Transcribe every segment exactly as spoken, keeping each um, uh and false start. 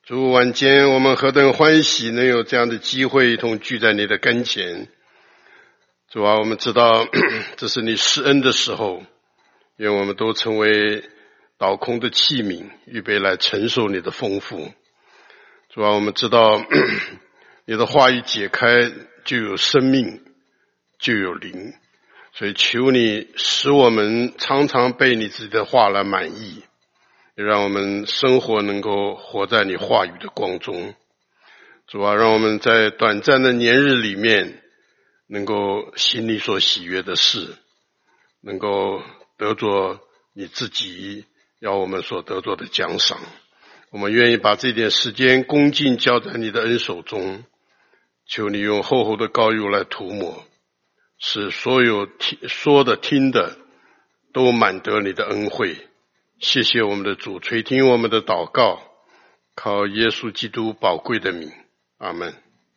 主，晚间我们何等欢喜能有这样的机会一同聚在你的跟前。主啊，我们知道这是你施恩的时候，愿我们都成为倒空的器皿，预备来承受你的丰富。主啊，我们知道你的话语解开就有生命，就有灵，所以求你使我们常常被你自己的话来满意，也让我们生活能够活在你话语的光中。主啊，让我们在短暂的年日里面能够行你所喜悦的事，能够得着你自己要我们所得着的奖赏。我们愿意把这点时间恭敬交在你的恩手中，求你用厚厚的膏油来涂抹，使所有听说的听的都满得你的恩惠。谢谢我们的主，垂听我们的祷告，靠耶稣基督宝贵的名，阿们。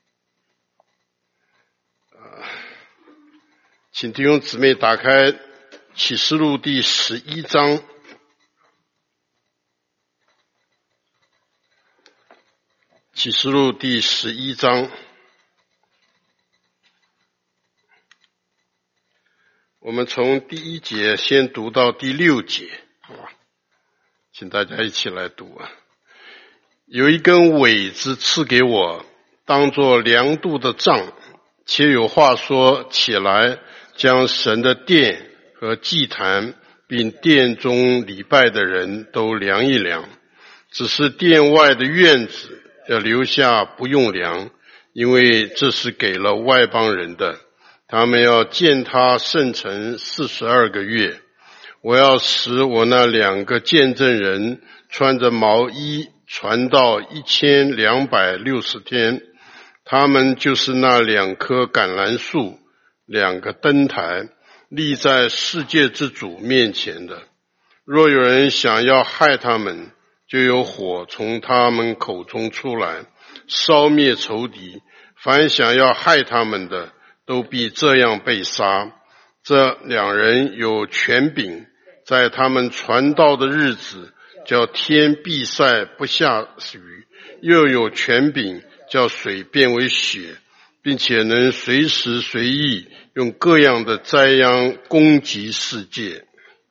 请弟兄姊妹打开启示录第十一章。启示录第十一章，我们从第一节先读到第六节，好吧？请大家一起来读啊。有一根苇子赐给我，当作量度的杖，且有话说，起来，将神的殿和祭坛，并殿中礼拜的人都量一量。只是殿外的院子要留下不用量，因为这是给了外邦人的，他们要见他圣城四十二个月。我要使我那两个见证人穿着毛衣传到一千两百六十天，他们就是那两棵橄榄树，两个灯台，立在世界之主面前的。若有人想要害他们，就有火从他们口中出来，烧灭仇敌。凡想要害他们的，都必这样被杀。这两人有权柄，在他们传道的日子，叫天闭塞不下雨，又有权柄叫水变为血，并且能随时随意用各样的灾殃攻击世界。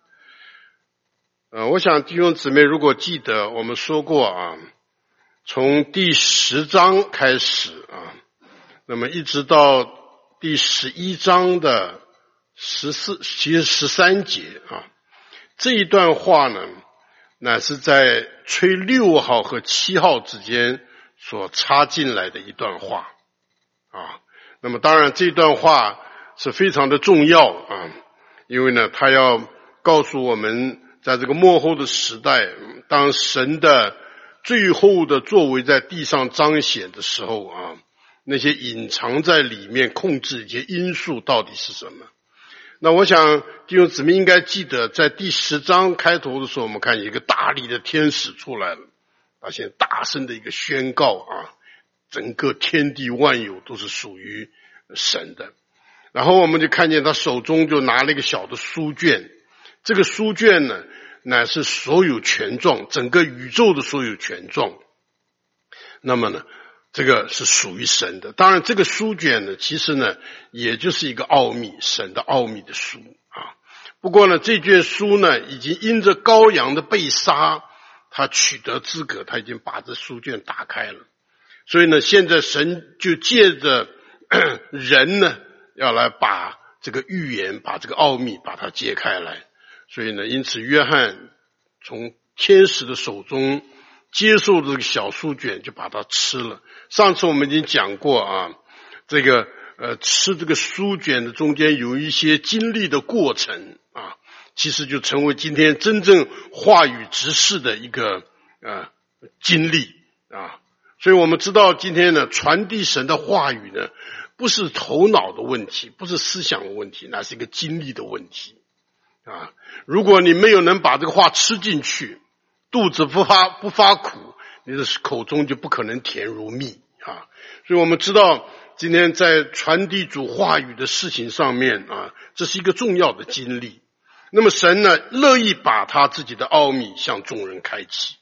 呃，我想弟兄姊妹如果记得，我们说过啊，从第十章开始啊，那么一直到第十一章的十四，其实十三节啊，这一段话呢，乃是在吹六号和七号之间所插进来的一段话啊。那么当然这段话是非常的重要啊，因为呢，它要告诉我们，在这个末后的时代，当神的最后的作为在地上彰显的时候啊，那些隐藏在里面控制一些因素到底是什么？那我想弟兄姊妹应该记得，在第十章开头的时候，我们看有一个大力的天使出来了，而且大声的一个宣告啊，整个天地万有都是属于神的。然后我们就看见他手中就拿了一个小的书卷，这个书卷呢，乃是所有权状，整个宇宙的所有权状。那么呢，这个是属于神的。当然这个书卷呢，其实呢也就是一个奥秘，神的奥秘的书啊。不过呢，这卷书呢已经因着羔羊的被杀，他取得资格，他已经把这书卷打开了。所以呢，现在神就借着人呢要来把这个预言，把这个奥秘把它揭开来。所以呢，因此约翰从天使的手中接受这个小书卷，就把它吃了。上次我们已经讲过啊，这个呃吃这个书卷的中间有一些经历的过程啊，其实就成为今天真正话语执事的一个呃经历啊。所以我们知道今天呢，传递神的话语呢，不是头脑的问题，不是思想的问题，那是一个经历的问题啊。如果你没有能把这个话吃进去，肚子不发不发苦，你的口中就不可能甜如蜜啊。所以我们知道今天在传递主话语的事情上面啊，这是一个重要的经历。那么神呢，乐意把他自己的奥秘向众人开启，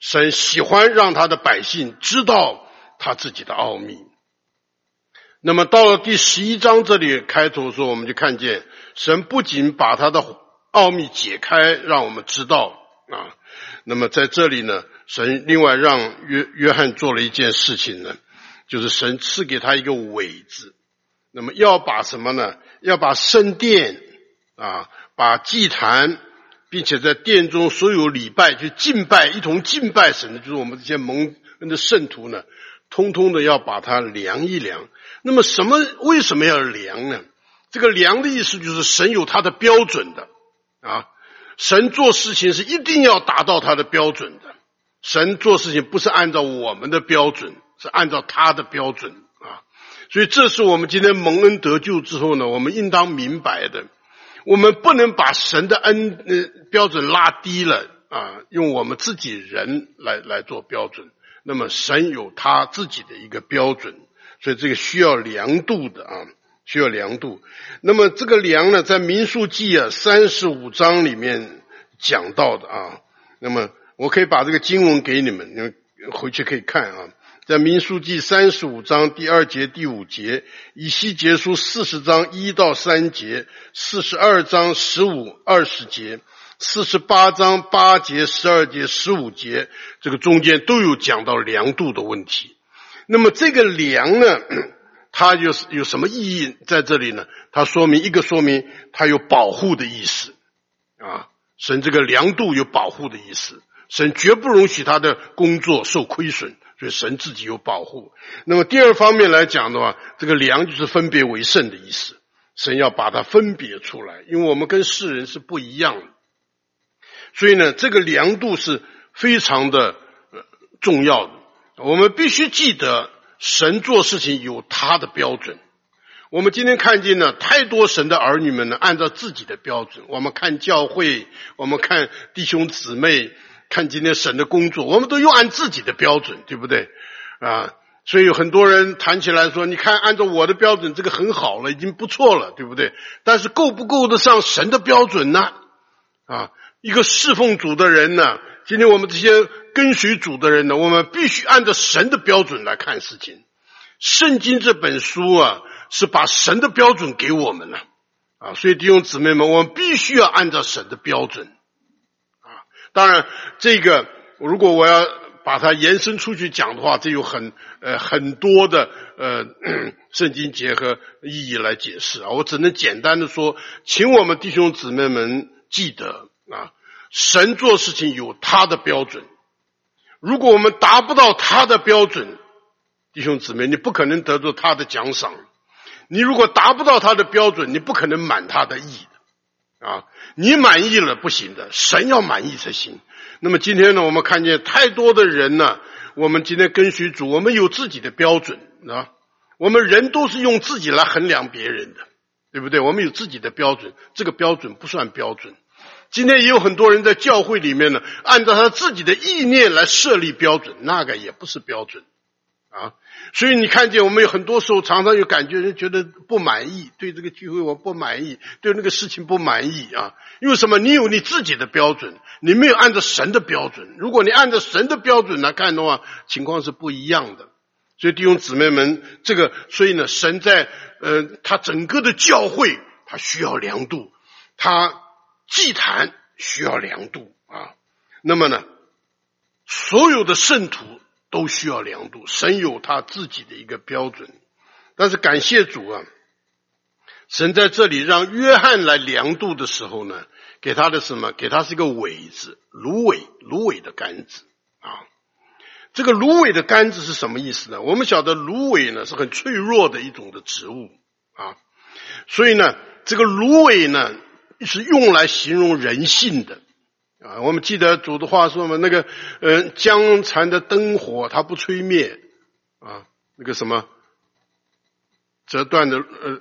神喜欢让他的百姓知道他自己的奥秘。那么到了第十一章这里开头的时候，我们就看见神不仅把他的奥秘解开让我们知道啊，那么在这里呢，神另外让约约翰做了一件事情呢，就是神赐给他一个苇字，那么要把什么呢？要把圣殿啊，把祭坛，并且在殿中所有礼拜去敬拜，一同敬拜神的，就是我们这些蒙恩的圣徒呢，通通的要把它量一量。那么什么为什么要量呢？这个量的意思就是神有他的标准的啊，神做事情是一定要达到他的标准的，神做事情不是按照我们的标准，是按照他的标准啊。所以这是我们今天蒙恩得救之后呢，我们应当明白的，我们不能把神的恩、呃、标准拉低了啊，用我们自己人来来做标准。那么神有他自己的一个标准，所以这个需要量度的啊，需要量度。那么这个量呢，在民数记啊三十五章里面讲到的啊。那么我可以把这个经文给你们，你们回去可以看啊。在民数记三十五章第二节第五节，以西结书四十章一到三节，四十二章十五二十节，四十八章八节十二节十五节，这个中间都有讲到量度的问题。那么这个量呢，它有有什么意义在这里呢？它说明一个说明它有保护的意思啊，神这个量度有保护的意思，神绝不容许他的工作受亏损，所以神自己有保护。那么第二方面来讲的话，这个量就是分别为圣的意思，神要把它分别出来，因为我们跟世人是不一样的，所以呢，这个量度是非常的重要的。我们必须记得神做事情有他的标准。我们今天看见呢，太多神的儿女们呢，按照自己的标准，我们看教会，我们看弟兄姊妹，看今天神的工作，我们都用按自己的标准，对不对啊？所以有很多人谈起来说，你看按照我的标准，这个很好了，已经不错了，对不对？但是够不够得上神的标准呢？啊，一个侍奉主的人呢，今天我们这些跟随主的人呢，我们必须按照神的标准来看事情。圣经这本书啊，是把神的标准给我们了啊，所以弟兄姊妹们，我们必须要按照神的标准啊。当然，这个如果我要把它延伸出去讲的话，这有很呃很多的呃圣经结合意义来解释啊。我只能简单的说，请我们弟兄姊妹们记得啊，神做事情有他的标准。如果我们达不到他的标准，弟兄姊妹，你不可能得到他的奖赏。你如果达不到他的标准，你不可能满他的意的啊！你满意了不行的，神要满意才行。那么今天呢，我们看见太多的人呢，我们今天跟随主，我们有自己的标准啊，我们人都是用自己来衡量别人的，对不对？我们有自己的标准，这个标准不算标准。今天也有很多人在教会里面呢，按照他自己的意念来设立标准，那个也不是标准啊。所以你看见我们有很多时候常常有感觉人觉得不满意，对这个聚会我不满意，对那个事情不满意啊。因为什么？你有你自己的标准，你没有按照神的标准。如果你按照神的标准来看的话，情况是不一样的。所以弟兄姊妹们，这个所以呢，神在呃他整个的教会他需要量度，他祭坛需要量度啊。那么呢，所有的圣徒都需要量度，神有他自己的一个标准。但是感谢主啊，神在这里让约翰来量度的时候呢，给他的什么？给他是一个苇子，芦苇，芦苇的杆子啊。这个芦苇的杆子是什么意思呢？我们晓得芦苇呢是很脆弱的一种的植物啊，所以呢，这个芦苇呢是用来形容人性的。啊，我们记得主的话说嘛，那个呃江残的灯火它不吹灭啊，那个什么折断的呃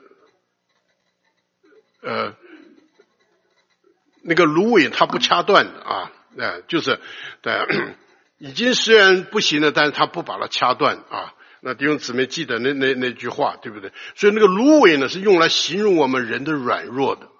呃那个芦苇它不掐断的啊，呃、就是对，已经虽然不行了，但是它不把它掐断啊。那弟兄姊妹记得那那那句话，对不对？所以那个芦苇呢是用来形容我们人的软弱的。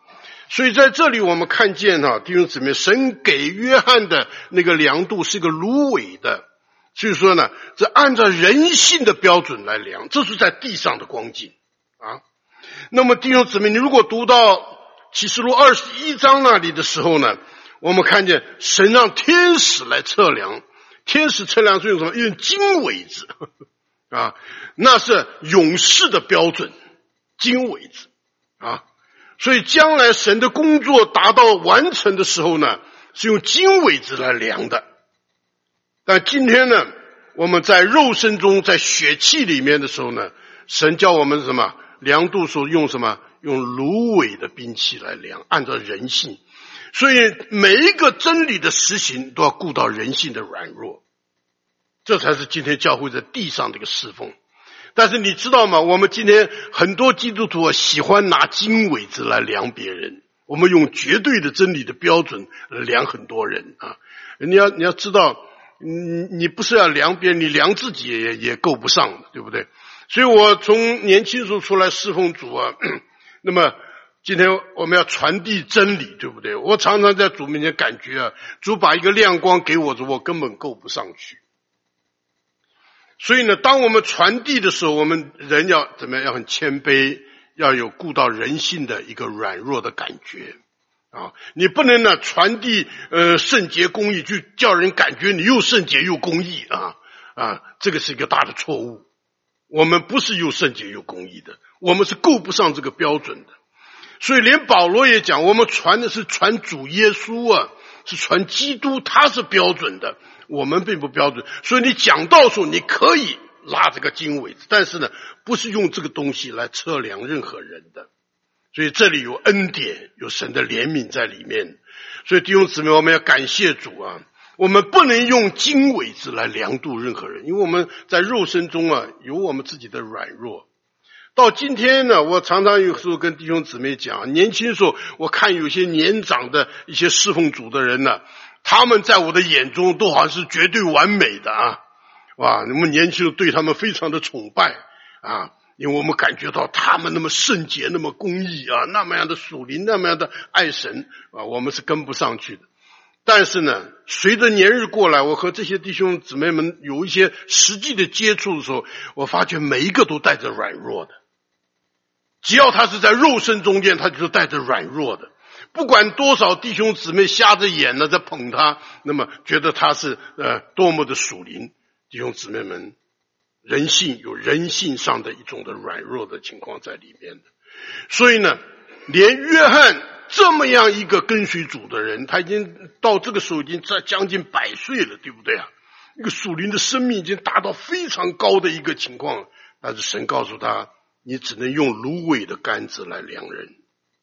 所以在这里我们看见哈、啊，弟兄姊妹，神给约翰的那个量度是一个芦苇的，所以说呢，这按照人性的标准来量，这是在地上的光景啊。那么弟兄姊妹，你如果读到启示录二十一章那里的时候呢，我们看见神让天使来测量，天使测量是用什么？用经纬子啊，那是勇士的标准，经纬子啊。所以将来神的工作达到完成的时候呢，是用经纬子来量的。但今天呢，我们在肉身中，在血气里面的时候呢，神叫我们什么？量度时候用什么？用芦苇的兵器来量，按照人性。所以每一个真理的实行都要顾到人性的软弱，这才是今天教会在地上的一个侍奉。但是你知道吗？我们今天很多基督徒喜欢拿经纬子来量别人，我们用绝对的真理的标准来量很多人啊！你要你要知道，你你不是要量别人，你量自己也也够不上的，对不对？所以我从年轻时候出来侍奉主啊，那么今天我们要传递真理，对不对？我常常在主面前感觉啊，主把一个亮光给我，我根本够不上去。所以呢，当我们传递的时候，我们人要怎么样？要很谦卑，要有顾到人性的一个软弱的感觉啊！你不能呢传递呃圣洁公义，就叫人感觉你又圣洁又公义啊啊！这个是一个大的错误。我们不是又圣洁又公义的，我们是够不上这个标准的。所以连保罗也讲，我们传的是传主耶稣啊，是传基督，他是标准的。我们并不标准，所以你讲道的时候你可以拉这个经纬子，但是呢，不是用这个东西来测量任何人的。所以这里有恩典，有神的怜悯在里面。所以弟兄姊妹，我们要感谢主啊！我们不能用经纬子来量度任何人，因为我们在肉身中啊，有我们自己的软弱。到今天呢，我常常有时候跟弟兄姊妹讲，年轻的时候我看有些年长的一些侍奉主的人呢，他们在我的眼中都好像是绝对完美的啊，哇！我们年轻人对他们非常的崇拜啊，因为我们感觉到他们那么圣洁，那么公义啊，那么样的属灵，那么样的爱神啊，我们是跟不上去的。但是呢，随着年日过来，我和这些弟兄姊妹们有一些实际的接触的时候，我发觉每一个都带着软弱的。只要他是在肉身中间，他就是带着软弱的。不管多少弟兄姊妹瞎着眼呢在捧他，那么觉得他是呃多么的属灵，弟兄姊妹们，人性有人性上的一种的软弱的情况在里面的。所以呢，连约翰这么样一个跟随主的人，他已经到这个时候已经在将近百岁了，对不对啊？一个属灵的生命已经达到非常高的一个情况，但是神告诉他，你只能用芦苇的杆子来量人。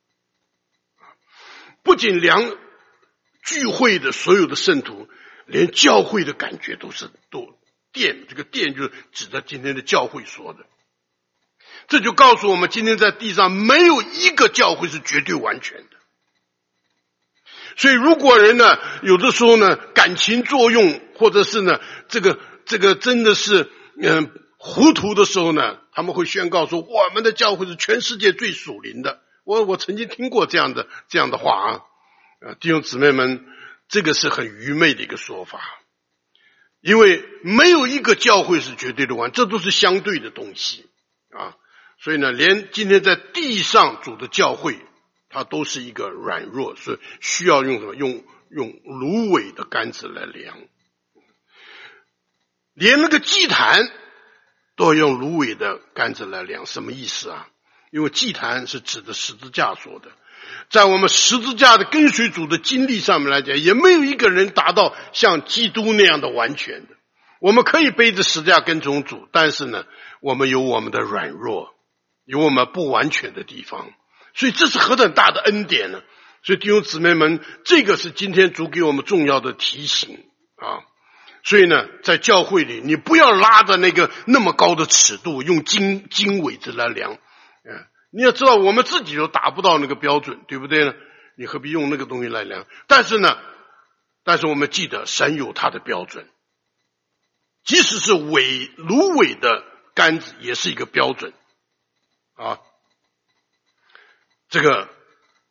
不仅量聚会的所有的圣徒，连教会的感觉都是都殿，这个殿就是指着今天的教会说的。这就告诉我们，今天在地上没有一个教会是绝对完全的。所以如果人呢，有的时候呢感情作用，或者是呢这个这个真的是嗯、呃、糊涂的时候呢，他们会宣告说我们的教会是全世界最属灵的。我我曾经听过这样的这样的话啊，呃，弟兄姊妹们，这个是很愚昧的一个说法，因为没有一个教会是绝对的完，这都是相对的东西啊。所以呢，连今天在地上主的教会，它都是一个软弱，所以需要用什么？用用芦苇的杆子来量，连那个祭坛都要用芦苇的杆子来量，什么意思啊？因为祭坛是指的十字架说的，在我们十字架的跟随主的经历上面来讲，也没有一个人达到像基督那样的完全的。我们可以背着十字架跟从主，但是呢，我们有我们的软弱，有我们不完全的地方，所以这是何等大的恩典呢？所以弟兄姊妹们，这个是今天主给我们重要的提醒啊。所以呢，在教会里，你不要拉着那个那么高的尺度，用经经纬子来量。嗯，你要知道，我们自己都达不到那个标准，对不对呢？你何必用那个东西来量？但是呢，但是我们记得，神有他的标准，即使是苇芦苇的杆子，也是一个标准啊。这个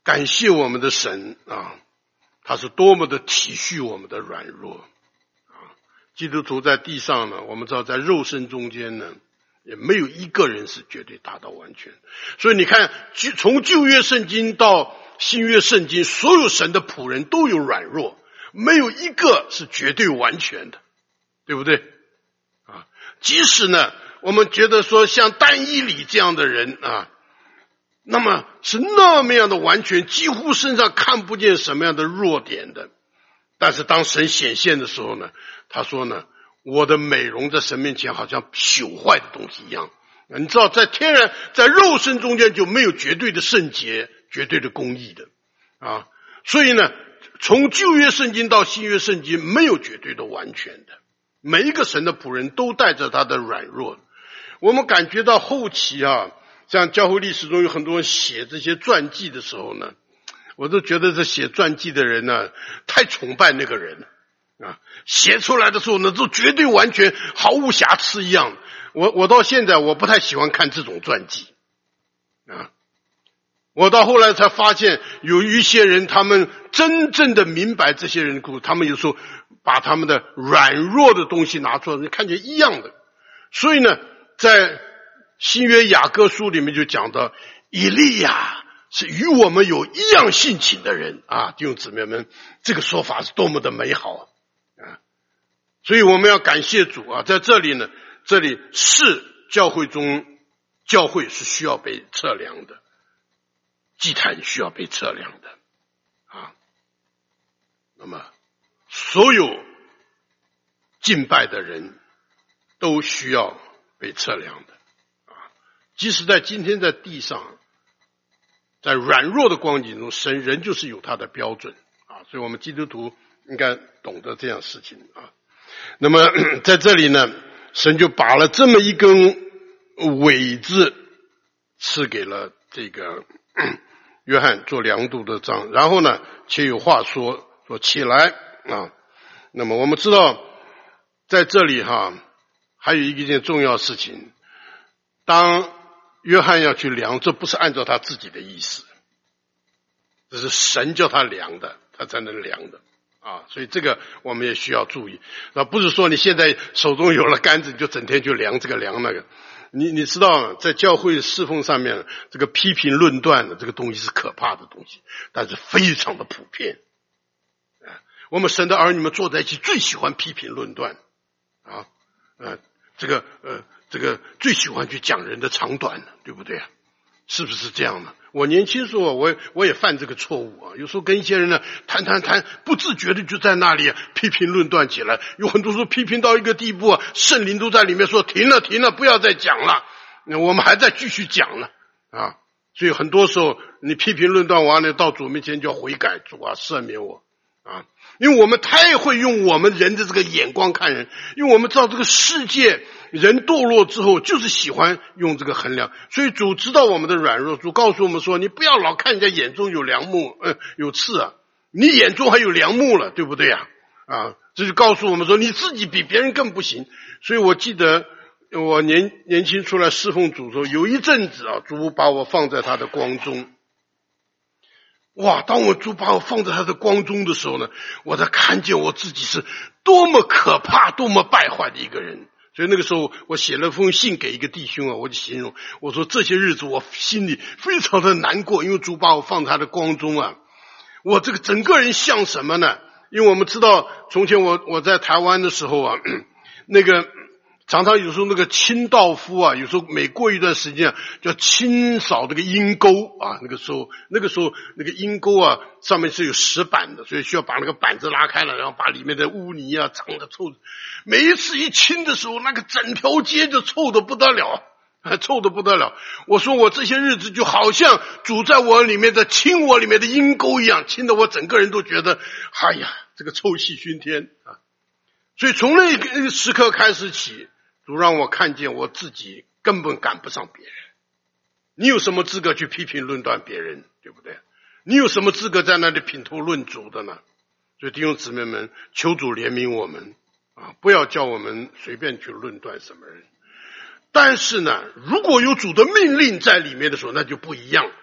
感谢我们的神啊，他是多么的体恤我们的软弱啊！基督徒在地上呢，我们知道在肉身中间呢，也没有一个人是绝对达到完全。所以你看，从旧约圣经到新约圣经，所有神的仆人都有软弱，没有一个是绝对完全的，对不对？啊，即使呢，我们觉得说像但以理这样的人啊，那么是那么样的完全，几乎身上看不见什么样的弱点的。但是当神显现的时候呢，他说呢，我的美容在神面前好像朽坏的东西一样。你知道在天然在肉身中间就没有绝对的圣洁，绝对的公义的啊。所以呢，从旧约圣经到新约圣经没有绝对的完全的，每一个神的仆人都带着他的软弱。我们感觉到后期啊，像教会历史中有很多人写这些传记的时候呢，我都觉得这写传记的人呢，太崇拜那个人啊，写出来的时候呢，都绝对完全毫无瑕疵一样。我我到现在我不太喜欢看这种传记啊。我到后来才发现，有一些人他们真正的明白这些人的故事，他们有时候把他们的软弱的东西拿出来，看见一样的。所以呢，在新约雅各书里面就讲到，以利亚是与我们有一样性情的人啊，弟兄姊妹们，这个说法是多么的美好啊！所以我们要感谢主啊，在这里呢，这里是教会中，教会是需要被测量的，祭坛需要被测量的啊。那么所有敬拜的人都需要被测量的啊。即使在今天在地上，在软弱的光景中，神人就是有他的标准啊，所以我们基督徒应该懂得这样事情啊。那么在这里呢，神就把了这么一根苇子赐给了这个约翰做量度的杖，然后呢，且有话说说起来啊。那么我们知道，在这里哈，还有一件重要事情，当约翰要去量，这不是按照他自己的意思，这是神叫他量的，他才能量的啊。所以这个我们也需要注意，那不是说你现在手中有了杆子，你就整天去量这个量那个。你你知道，在教会侍奉上面，这个批评论断的这个东西是可怕的东西，但是非常的普遍啊。我们神的儿女们坐在一起，最喜欢批评论断啊，呃，这个呃。这个最喜欢去讲人的长短了，对不对啊？是不是这样的？我年轻时候我我也犯这个错误啊，有时候跟一些人呢谈谈谈，不自觉的就在那里、啊、批评论断起来，有很多时候批评到一个地步啊，圣灵都在里面说停了停了，不要再讲了，我们还在继续讲了啊。所以很多时候你批评论断完了，到主面前就要悔改，主啊赦免我啊。因为我们太会用我们人的这个眼光看人，因为我们知道这个世界人堕落之后就是喜欢用这个衡量，所以主知道我们的软弱，主告诉我们说，你不要老看人家眼中有梁木呃有刺啊，你眼中还有梁木了，对不对啊？啊，这就告诉我们说你自己比别人更不行。所以我记得我年年轻出来侍奉主的时候，有一阵子啊，主把我放在他的光中。哇！当我主把我放在他的光中的时候呢，我才看见我自己是多么可怕、多么败坏的一个人。所以那个时候，我写了封信给一个弟兄啊，我就形容我说这些日子我心里非常的难过，因为主把我放在他的光中啊，我这个整个人像什么呢？因为我们知道，从前我我在台湾的时候啊，那个。常常有时候那个清道夫啊，有时候每过一段时间啊，就要清扫这个阴沟啊。那个时候，那个时候那个阴沟啊，上面是有石板的，所以需要把那个板子拉开了，然后把里面的污泥啊、脏的、臭的，每一次一清的时候，那个整条街就臭得不得了，还臭得不得了。我说我这些日子就好像主在我里面的清我里面的阴沟一样，清得我整个人都觉得，哎呀，这个臭气熏天啊！所以从那个时刻开始起。主让我看见我自己根本赶不上别人，你有什么资格去批评论断别人，对不对？你有什么资格在那里品头论足的呢？所以弟兄姊妹们，求主怜悯我们啊，不要叫我们随便去论断什么人。但是呢，如果有主的命令在里面的时候，那就不一样。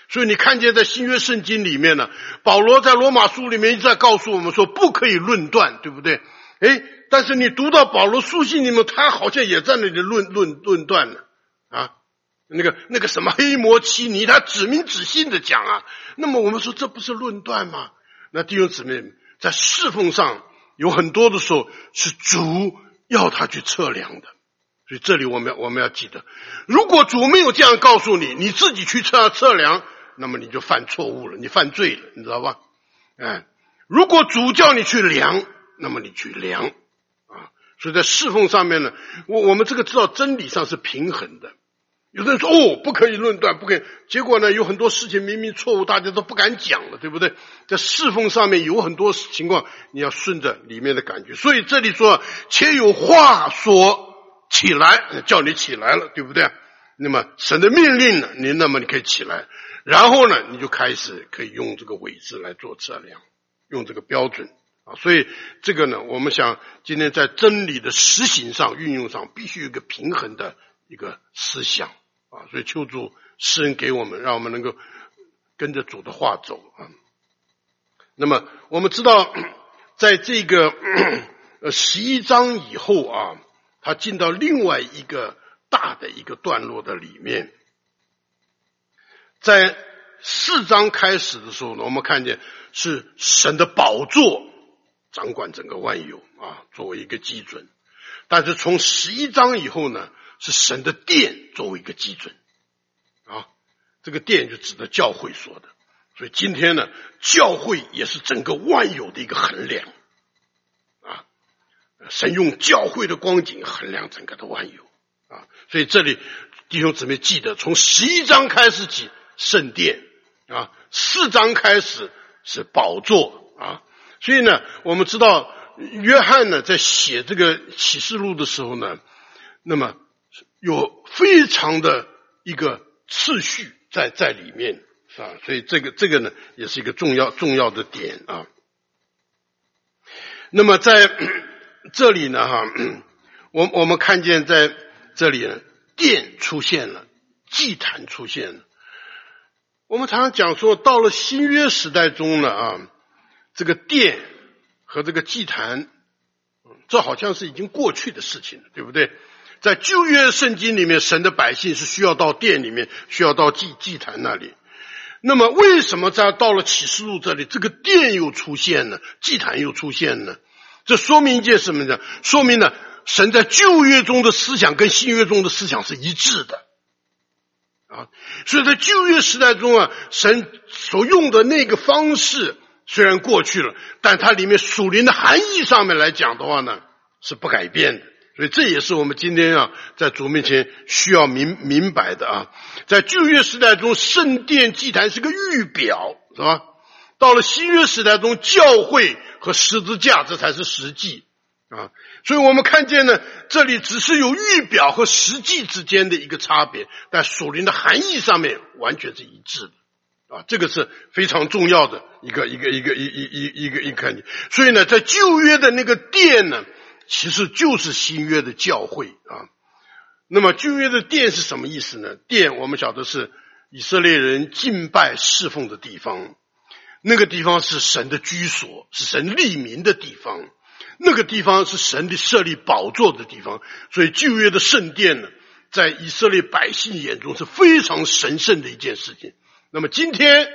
所以你看见在新约圣经里面呢，保罗在罗马书里面一直在告诉我们说不可以论断，对不对？诶，但是你读到保罗书信里面，他好像也在那里论论论断呢啊，那个那个什么黑摩基尼，他指名指姓的讲啊。那么我们说这不是论断吗？那弟兄姊妹，在侍奉上有很多的时候是主要他去测量的。所以这里我们要我们要记得，如果主没有这样告诉你，你自己去测测量，那么你就犯错误了，你犯罪了，你知道吧？哎，如果主叫你去量，那么你去量啊。所以在侍奉上面呢，我我们这个知道真理上是平衡的。有的人说哦，不可以论断，不可以，结果呢有很多事情明明错误，大家都不敢讲了，对不对？在侍奉上面有很多情况，你要顺着里面的感觉。所以这里说，且有话说起来，叫你起来了，对不对？那么神的命令呢，你那么你可以起来，然后呢你就开始可以用这个伪字来做测量，用这个标准啊。所以这个呢，我们想今天在真理的实行上运用上必须有一个平衡的一个思想啊。所以求主施恩给我们，让我们能够跟着主的话走啊。那么我们知道在这个呃十一章以后啊，他进到另外一个大的一个段落的里面。在四章开始的时候呢，我们看见是神的宝座掌管整个万有啊，作为一个基准。但是从十一章以后呢，是神的殿作为一个基准啊，这个殿就指的教会说的。所以今天呢，教会也是整个万有的一个衡量啊。神用教会的光景衡量整个的万有啊，所以这里弟兄姊妹记得，从十一章开始起圣殿啊，四章开始是宝座啊。所以呢，我们知道约翰呢在写这个启示录的时候呢，那么有非常的一个次序在在里面啊，所以这个这个呢也是一个重要重要的点啊。那么在这里呢哈，我我们看见在这里呢，殿出现了，祭坛出现了。我们常常讲说，到了新约时代中呢啊，这个殿和这个祭坛，这好像是已经过去的事情了，对不对？在旧约圣经里面，神的百姓是需要到殿里面，需要到祭祭坛那里。那么为什么在到了启示录这里，这个殿又出现了，祭坛又出现了？这说明一件什么呢？说明呢，神在旧约中的思想跟新约中的思想是一致的啊。所以在旧约时代中啊，神所用的那个方式虽然过去了，但它里面属灵的含义上面来讲的话呢，是不改变的。所以这也是我们今天啊，在主面前需要明明白的啊。在旧约时代中，圣殿祭坛是个预表，是吧？到了新约时代中，教会和十字架这才是实际啊。所以我们看见呢，这里只是有预表和实际之间的一个差别，但属灵的含义上面完全是一致的啊。这个是非常重要的一个一个一个一一一一个一个概念。所以呢，在旧约的那个殿呢，其实就是新约的教会啊。那么旧约的殿是什么意思呢？殿我们晓得是以色列人敬拜侍奉的地方，那个地方是神的居所，是神立民的地方，那个地方是神的设立宝座的地方。所以旧约的圣殿呢，在以色列百姓眼中是非常神圣的一件事情。那么今天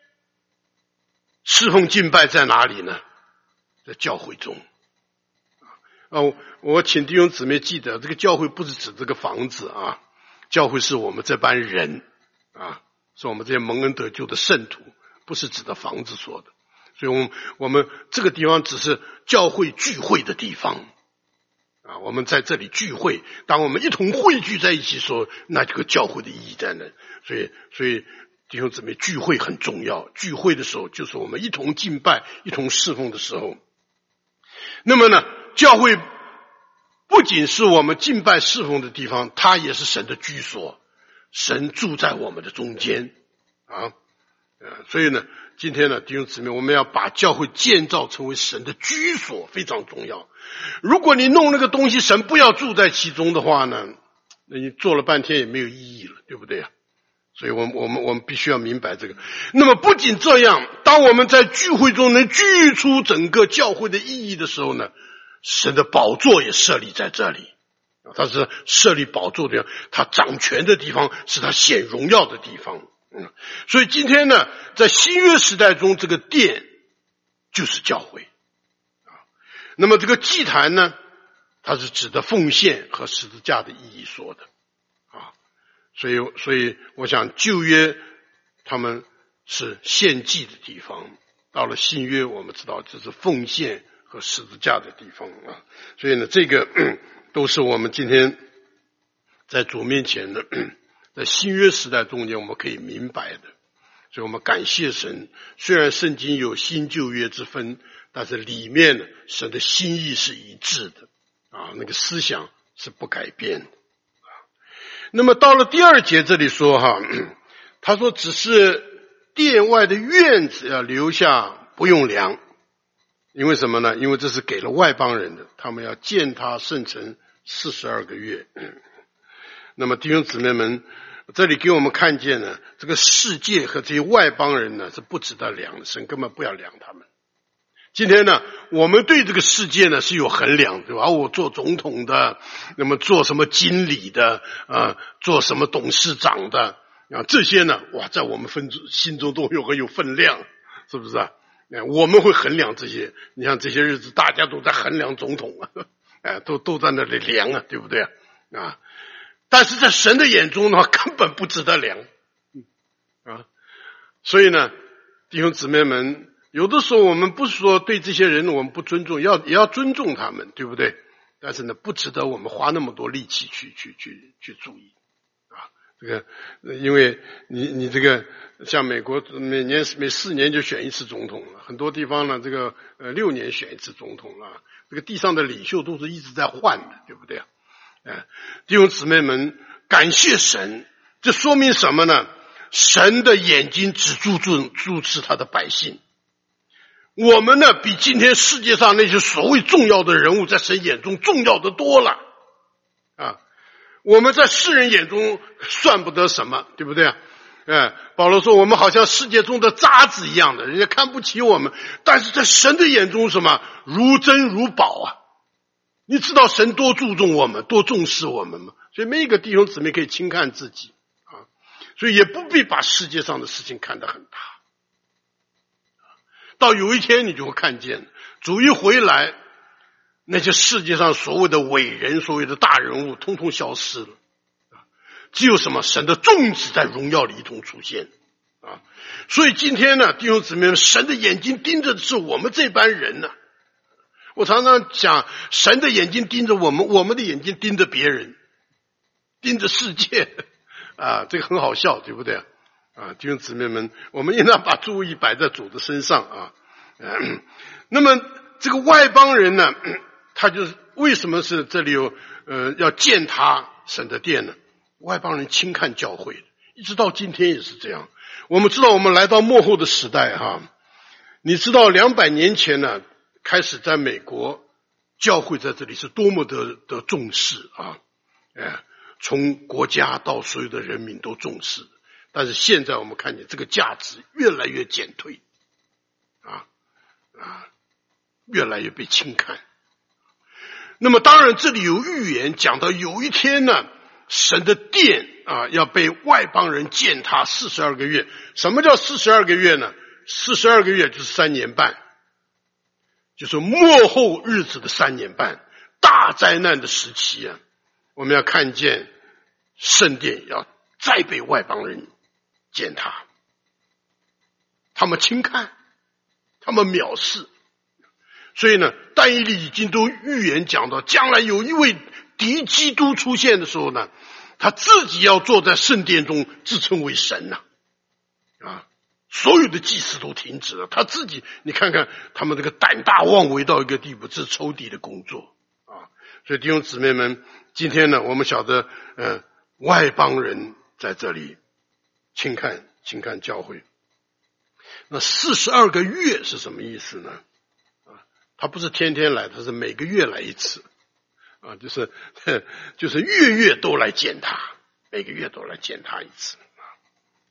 侍奉敬拜在哪里呢？在教会中啊。我请弟兄姊妹记得，这个教会不是指这个房子啊，教会是我们这班人啊，是我们这些蒙恩得救的圣徒，不是指的房子说的。所以我们我们这个地方只是教会聚会的地方啊，我们在这里聚会，当我们一同汇聚在一起说，那这个教会的意义在哪？所以所以弟兄姊妹，聚会很重要，聚会的时候就是我们一同敬拜一同侍奉的时候。那么呢，教会不仅是我们敬拜侍奉的地方，它也是神的居所，神住在我们的中间啊。呃，所以呢，今天呢，弟兄姊妹，我们要把教会建造成为神的居所，非常重要。如果你弄那个东西，神不要住在其中的话呢，那你做了半天也没有意义了，对不对啊？ 所以我们我们我们必须要明白这个。那么不仅这样，当我们在聚会中能聚出整个教会的意义的时候呢，神的宝座也设立在这里。他是设立宝座的地方，他掌权的地方，是他显荣耀的地方。嗯，所以今天呢，在新约时代中，这个殿就是教会啊。那么这个祭坛呢，它是指的奉献和十字架的意义说的啊。所以，所以我想旧约他们是献祭的地方，到了新约，我们知道这是奉献和十字架的地方啊。所以呢，这个都是我们今天在主面前的，在新约时代中间我们可以明白的。所以我们感谢神，虽然圣经有新旧约之分，但是里面呢，神的心意是一致的啊，那个思想是不改变的啊。那么到了第二节这里说哈，他说只是殿外的院子要留下不用量，因为什么呢？因为这是给了外邦人的，他们要践踏圣城四十二个月。那么弟兄姊妹们，这里给我们看见呢，这个世界和这些外邦人呢是不值得量的，神根本不要量他们。今天呢，我们对这个世界呢是有衡量，对吧？我做总统的，那么做什么经理的啊，做什么董事长的啊，这些呢，哇，在我们分心中都有很有分量，是不是啊？我们会衡量这些，你像这些日子大家都在衡量总统啊，哎，都都在那里量啊，对不对啊？啊，但是在神的眼中呢，根本不值得量啊。所以呢，弟兄姊妹们，有的时候我们不是说对这些人我们不尊重，要也要尊重他们，对不对？但是呢，不值得我们花那么多力气去去去去注意啊。这个，因为你你这个像美国每年每四年就选一次总统了，很多地方呢这个呃六年选一次总统了，这个地上的领袖都是一直在换的，对不对啊？哎，弟兄姊妹们，感谢神，这说明什么呢？神的眼睛只注重注视他的百姓。我们呢，比今天世界上那些所谓重要的人物，在神眼中重要的多了啊！我们在世人眼中算不得什么，对不对啊？哎，保罗说我们好像世界中的渣子一样的，人家看不起我们，但是在神的眼中什么如珍如宝啊！你知道神多注重我们，多重视我们吗？所以每一个弟兄姊妹可以轻看自己啊，所以也不必把世界上的事情看得很大。到有一天你就会看见，主一回来，那些世界上所谓的伟人，所谓的大人物通通消失了，只有什么神的众子在荣耀里一同出现啊！所以今天呢，弟兄姊妹们，神的眼睛盯着的是我们这班人呢。我常常讲，神的眼睛盯着我们，我们的眼睛盯着别人，盯着世界啊，这个很好笑，对不对啊？弟兄姊妹们，我们应当把注意摆在主的身上啊。嗯、那么这个外邦人呢，他就是为什么是这里有呃要践踏神的殿呢？外邦人轻看教会，一直到今天也是这样。我们知道，我们来到末后的时代哈，你知道两百年前呢，开始在美国教会在这里是多么的的重视啊，哎，从国家到所有的人民都重视。但是现在我们看见这个价值越来越减退，啊啊，越来越被轻看。那么当然这里有预言讲到有一天呢，神的殿啊要被外邦人践踏四十二个月。什么叫四十二个月呢？四十二个月就是三年半，就是末后日子的三年半，大灾难的时期啊，我们要看见圣殿要再被外邦人践踏，他们轻看，他们藐视。所以呢，但以理已经都预言讲到，将来有一位敌基督出现的时候呢，他自己要坐在圣殿中自称为神呐、啊，啊，所有的祭司都停止了，他自己你看看他们这个胆大妄为到一个地步，这是仇敌的工作啊。所以弟兄姊妹们，今天呢，我们晓得呃外邦人在这里轻看轻看教会。那四十二个月是什么意思呢？啊，他不是天天来，他是每个月来一次啊，就是就是月月都来践踏，每个月都来践踏一次啊。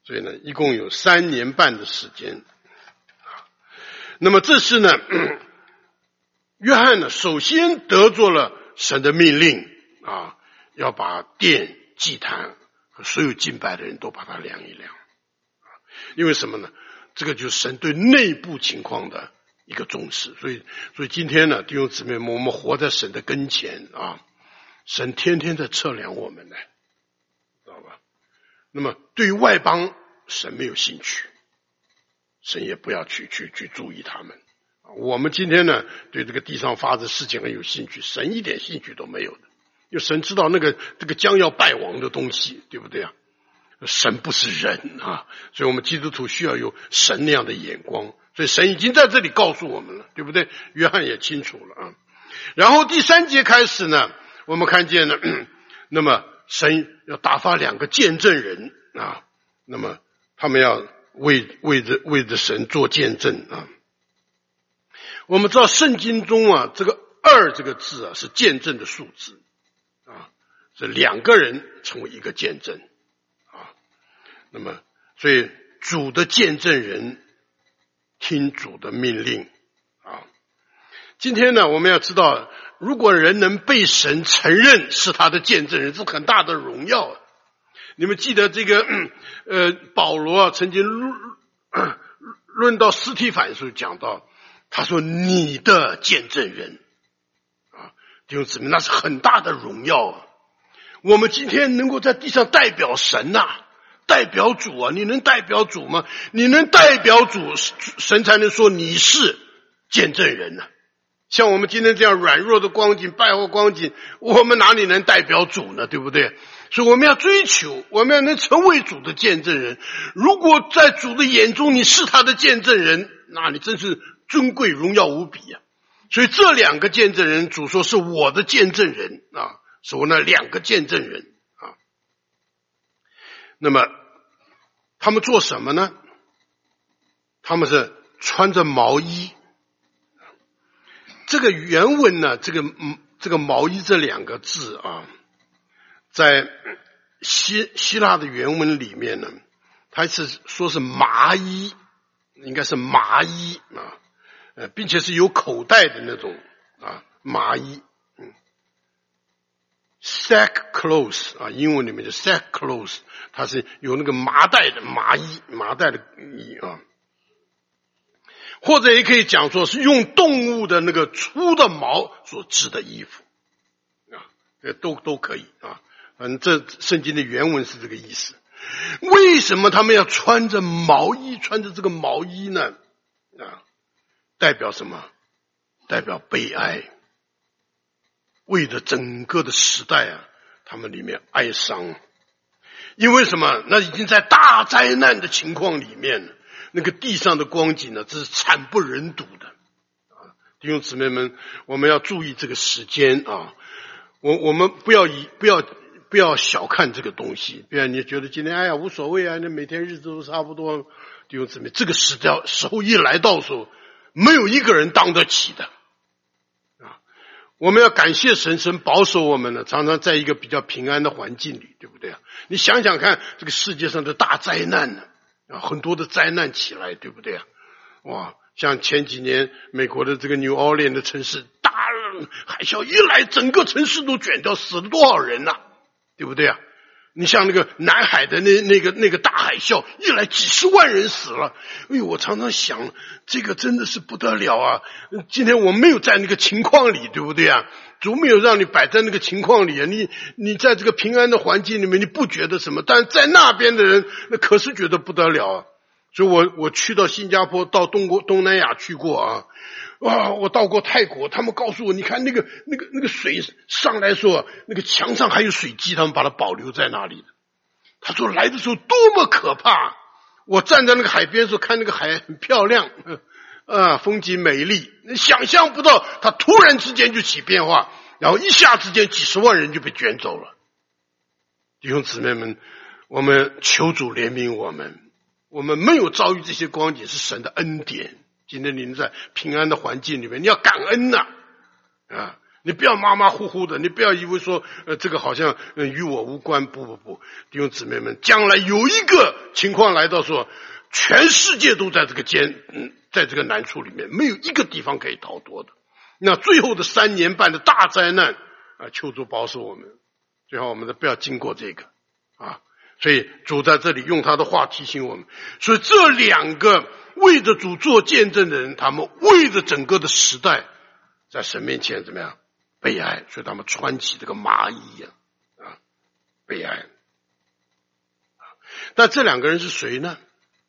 所以呢，一共有三年半的时间。那么这是呢，约翰呢，首先得着了神的命令啊，要把殿、祭坛和所有敬拜的人都把它量一量。因为什么呢？这个就是神对内部情况的一个重视。所以，所以今天呢，弟兄姊妹们，我们活在神的跟前啊，神天天在测量我们呢，知道吧？那么对于外邦，神没有兴趣，神也不要去去去注意他们。我们今天呢，对这个地上发生的事情很有兴趣，神一点兴趣都没有的，因为神知道那个这个将要败亡的东西，对不对啊？神不是人啊，所以我们基督徒需要有神那样的眼光。所以神已经在这里告诉我们了，对不对？约翰也清楚了啊。然后第三节开始呢，我们看见呢，那么神要打发两个见证人啊，那么他们要为为着为着神做见证啊。我们知道圣经中啊，这个二这个字啊是见证的数字啊，是两个人成为一个见证。那么，所以主的见证人听主的命令啊。今天呢，我们要知道，如果人能被神承认是他的见证人，是很大的荣耀啊。你们记得这个呃，保罗啊，曾经论论到司提反的时候讲到，他说你的见证人啊，弟兄姊妹，那是很大的荣耀啊。我们今天能够在地上代表神呐、啊。代表主啊，你能代表主吗？你能代表主，神才能说你是见证人呢、啊。像我们今天这样软弱的光景、败坏光景，我们哪里能代表主呢？对不对？所以我们要追求，我们要能成为主的见证人。如果在主的眼中你是他的见证人，那你真是尊贵荣耀无比啊！所以这两个见证人，主说是我的见证人啊，是我那两个见证人。那么他们做什么呢？他们是穿着毛衣。这个原文呢，这个这个毛衣这两个字啊，在希希腊的原文里面呢，它是说是麻衣，应该是麻衣啊，呃，并且是有口袋的那种啊麻衣。嗯 sack clothes 啊，英文里面的 sack clothes， 它是有那个麻袋的麻衣，麻袋的衣啊，或者也可以讲说是用动物的那个粗的毛所织的衣服啊，都都可以啊。反正这圣经的原文是这个意思。为什么他们要穿着毛衣？穿着这个毛衣呢？啊，代表什么？代表悲哀。为着整个的时代啊，他们里面哀伤，因为什么？那已经在大灾难的情况里面，那个地上的光景呢，这是惨不忍睹的啊！弟兄姊妹们，我们要注意这个时间啊！我我们不要以不要不要小看这个东西，不要你觉得今天哎呀无所谓啊，那每天日子都差不多。弟兄姊妹，这个时代时候一来到的时候，没有一个人当得起的。我们要感谢神，神保守我们呢，常常在一个比较平安的环境里，对不对啊？你想想看，这个世界上的大灾难呢，啊，很多的灾难起来，对不对啊？哇，像前几年美国的这个 New Orleans 的城市，大海啸一来，整个城市都卷掉，死了多少人呐、啊？对不对啊？你像那个南海的那那个那个大海啸一来，几十万人死了。哎呦，我常常想，这个真的是不得了啊！今天我没有在那个情况里，对不对啊？主没有让你摆在那个情况里啊，你你在这个平安的环境里面，你不觉得什么？但在那边的人，那可是觉得不得了啊！所以我我去到新加坡，到东国东南亚去过啊。哇！我到过泰国，他们告诉我，你看那个那个那个水上来说，那个墙上还有水迹，他们把它保留在那里的。他说来的时候多么可怕！我站在那个海边的时候，看那个海很漂亮，啊，风景美丽，你想象不到，它突然之间就起变化，然后一下之间几十万人就被卷走了。弟兄姊妹们，我们求主怜悯我们，我们没有遭遇这些光景是神的恩典。今天你们在平安的环境里面，你要感恩呐、啊，啊！ 你不要马马虎虎的，你不要以为说呃这个好像呃与我无关，不不不，弟兄姊妹们，将来有一个情况来到说，全世界都在这个艰嗯在这个难处里面，没有一个地方可以逃脱的。那最后的三年半的大灾难啊，求主保守我们，最好我们的不要经过这个啊。所以主在这里用他的话提醒我们，所以这两个为着主做见证的人，他们为着整个的时代，在神面前怎么样悲哀，所以他们穿起这个麻衣啊，啊悲哀。但这两个人是谁呢？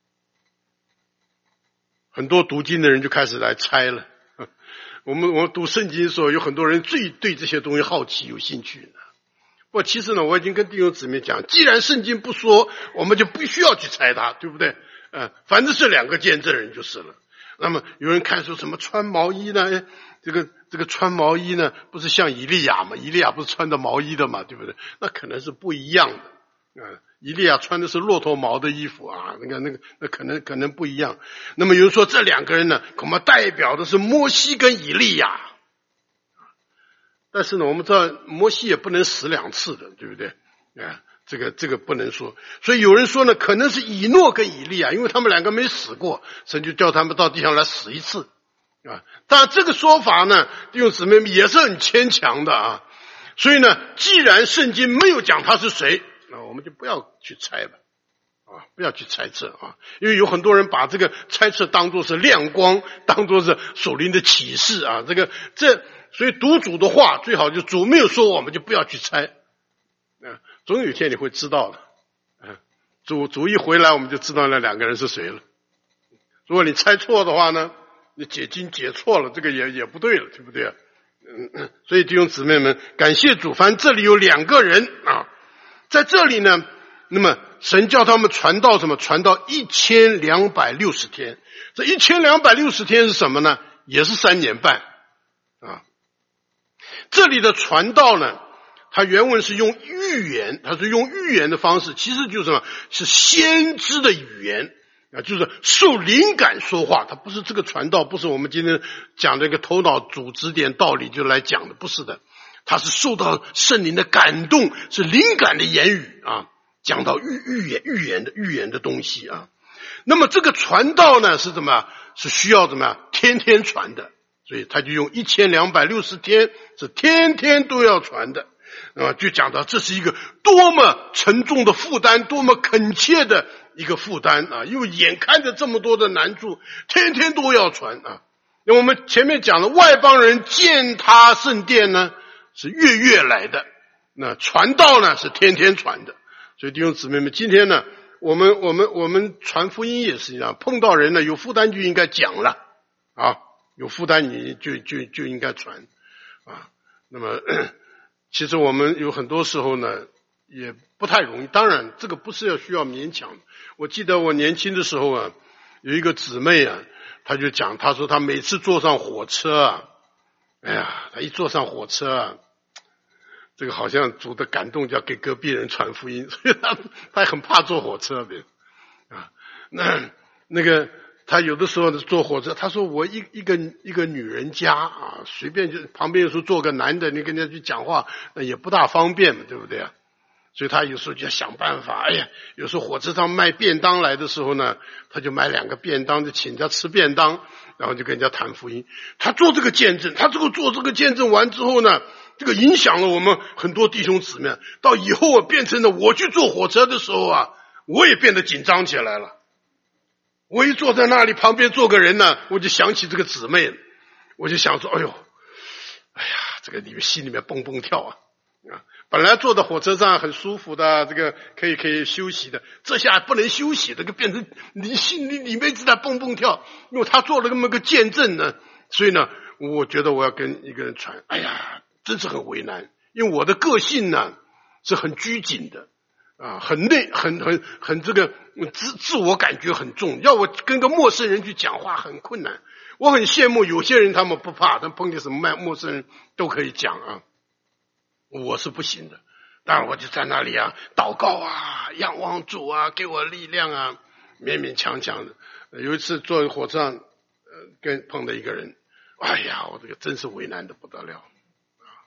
很多读经的人就开始来猜了。我们我们读圣经的时候，有很多人最对这些东西好奇有兴趣的。不过其实呢，我已经跟弟兄姊妹讲，既然圣经不说，我们就不需要去猜它，对不对？呃，反正是两个见证人就是了。那么有人看说什么穿毛衣呢？这个这个穿毛衣呢，不是像以利亚吗？以利亚不是穿的毛衣的嘛，对不对？那可能是不一样的。呃，以利亚穿的是骆驼毛的衣服啊，那个那个那可能可能不一样。那么有人说这两个人呢，恐怕代表的是摩西跟以利亚。但是呢，我们知道摩西也不能死两次的，对不对？啊，这个这个不能说。所以有人说呢，可能是以诺跟以利亚，因为他们两个没死过，神就叫他们到地上来死一次啊。当然这个说法呢，弟兄姊妹也是很牵强的啊。所以呢，既然圣经没有讲他是谁，那我们就不要去猜吧，啊，不要去猜测啊，因为有很多人把这个猜测当作是亮光，当作是属灵的启示啊，这个这。所以读主的话，最好就主没有说，我们就不要去猜，啊，总有一天你会知道的，啊，主主一回来，我们就知道那两个人是谁了。如果你猜错的话呢，你解经解错了，这个也也不对了，对不对啊？嗯嗯，所以弟兄姊妹们，感谢主，反正这里有两个人啊，在这里呢，那么神叫他们传道什么？传道一千两百六十天，这一千两百六十天是什么呢？也是三年半啊。这里的传道呢，它原文是用预言，它是用预言的方式，其实就是什么？是先知的语言啊，就是受灵感说话。它不是这个传道，不是我们今天讲的一个头脑组织点道理就来讲的，不是的。它是受到圣灵的感动，是灵感的言语啊，讲到预预言预言的预言的东西啊。那么这个传道呢，是怎么？是需要怎么样？天天传的。所以他就用一千两百六十天，是天天都要传的，啊，就讲到这是一个多么沉重的负担，多么恳切的一个负担啊！因为眼看着这么多的难处，天天都要传啊。那我们前面讲的外邦人践踏圣殿呢，是月月来的，那传道呢是天天传的。所以弟兄姊妹们，今天呢，我们我们我们传福音也是一样，碰到人呢有负担就应该讲了啊。有负担你就就就应该传啊。那么其实我们有很多时候呢也不太容易，当然这个不是要需要勉强。我记得我年轻的时候啊，有一个姊妹啊，她就讲，她说她每次坐上火车啊，哎呀，她一坐上火车啊，这个好像主的感动就要给隔壁人传福音，所以她她很怕坐火车的啊。那那个他有的时候坐火车，他说我一一个一个女人家啊，随便就旁边有时候坐个男的，你跟人家去讲话也不大方便嘛，对不对啊？所以他有时候就要想办法。哎呀，有时候火车上卖便当来的时候呢，他就买两个便当，就请人家吃便当，然后就跟人家谈福音。他做这个见证，他这个做这个见证完之后呢，这个影响了我们很多弟兄姊妹。到以后啊，变成了我去坐火车的时候啊，我也变得紧张起来了。我一坐在那里，旁边坐个人呢，我就想起这个姊妹，我就想说，哎呦，哎呀，这个里面心里面蹦蹦跳啊啊！本来坐在火车上很舒服的，这个可以可以休息的，这下不能休息，这个变成你心里里面一直在蹦蹦跳，因为他做了这么个见证呢，所以呢，我觉得我要跟一个人传，哎呀，真是很为难，因为我的个性呢是很拘谨的。啊，很内，很很很这个自自我感觉很重，要我跟个陌生人去讲话很困难。我很羡慕有些人，他们不怕，他碰见什么陌生人都可以讲啊，我是不行的。当然我就在那里啊，祷告啊，仰望主啊，给我力量啊，勉勉强强的。有一次坐火车上，呃，跟碰到一个人，哎呀，我这个真是为难的不得了啊！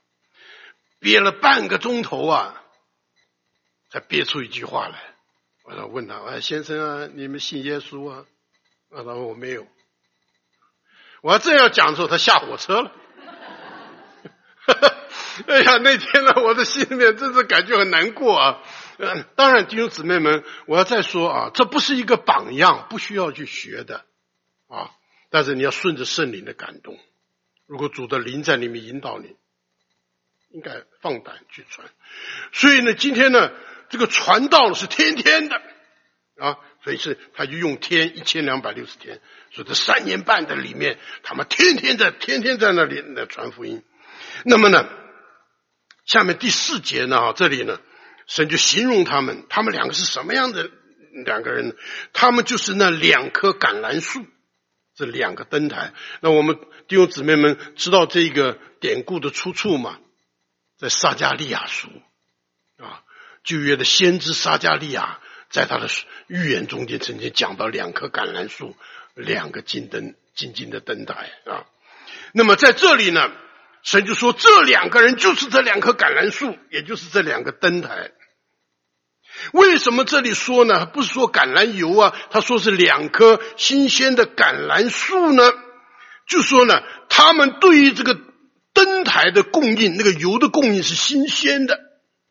憋了半个钟头啊，才憋出一句话来。我说问他，哎，先生啊，你们信耶稣啊？他说我没有。我正要讲的时候，他下火车了。哎呀，那天呢，我的心里面真是感觉很难过啊。嗯，当然弟兄姊妹们，我要再说啊，这不是一个榜样，不需要去学的啊。但是你要顺着圣灵的感动，如果主的灵在里面引导你，应该放胆去传。所以呢，今天呢，这个传道是天天的啊，所以是他就用天一千两百六十天，所以这三年半的里面，他们天天在天天在那里来传福音。那么呢，下面第四节呢，啊，这里呢，神就形容他们，他们两个是什么样的两个人呢？他们就是那两棵橄榄树，这两个灯台。那我们弟兄姊妹们知道这个典故的出处吗？在撒迦利亚书啊，旧约的先知撒迦利亚在他的预言中间曾经讲到两棵橄榄树，两个金灯金金的灯台啊。那么在这里呢，神就说这两个人就是这两棵橄榄树，也就是这两个灯台。为什么这里说呢？不是说橄榄油啊，他说是两棵新鲜的橄榄树呢？就说呢，他们对于这个灯台的供应，那个油的供应是新鲜的。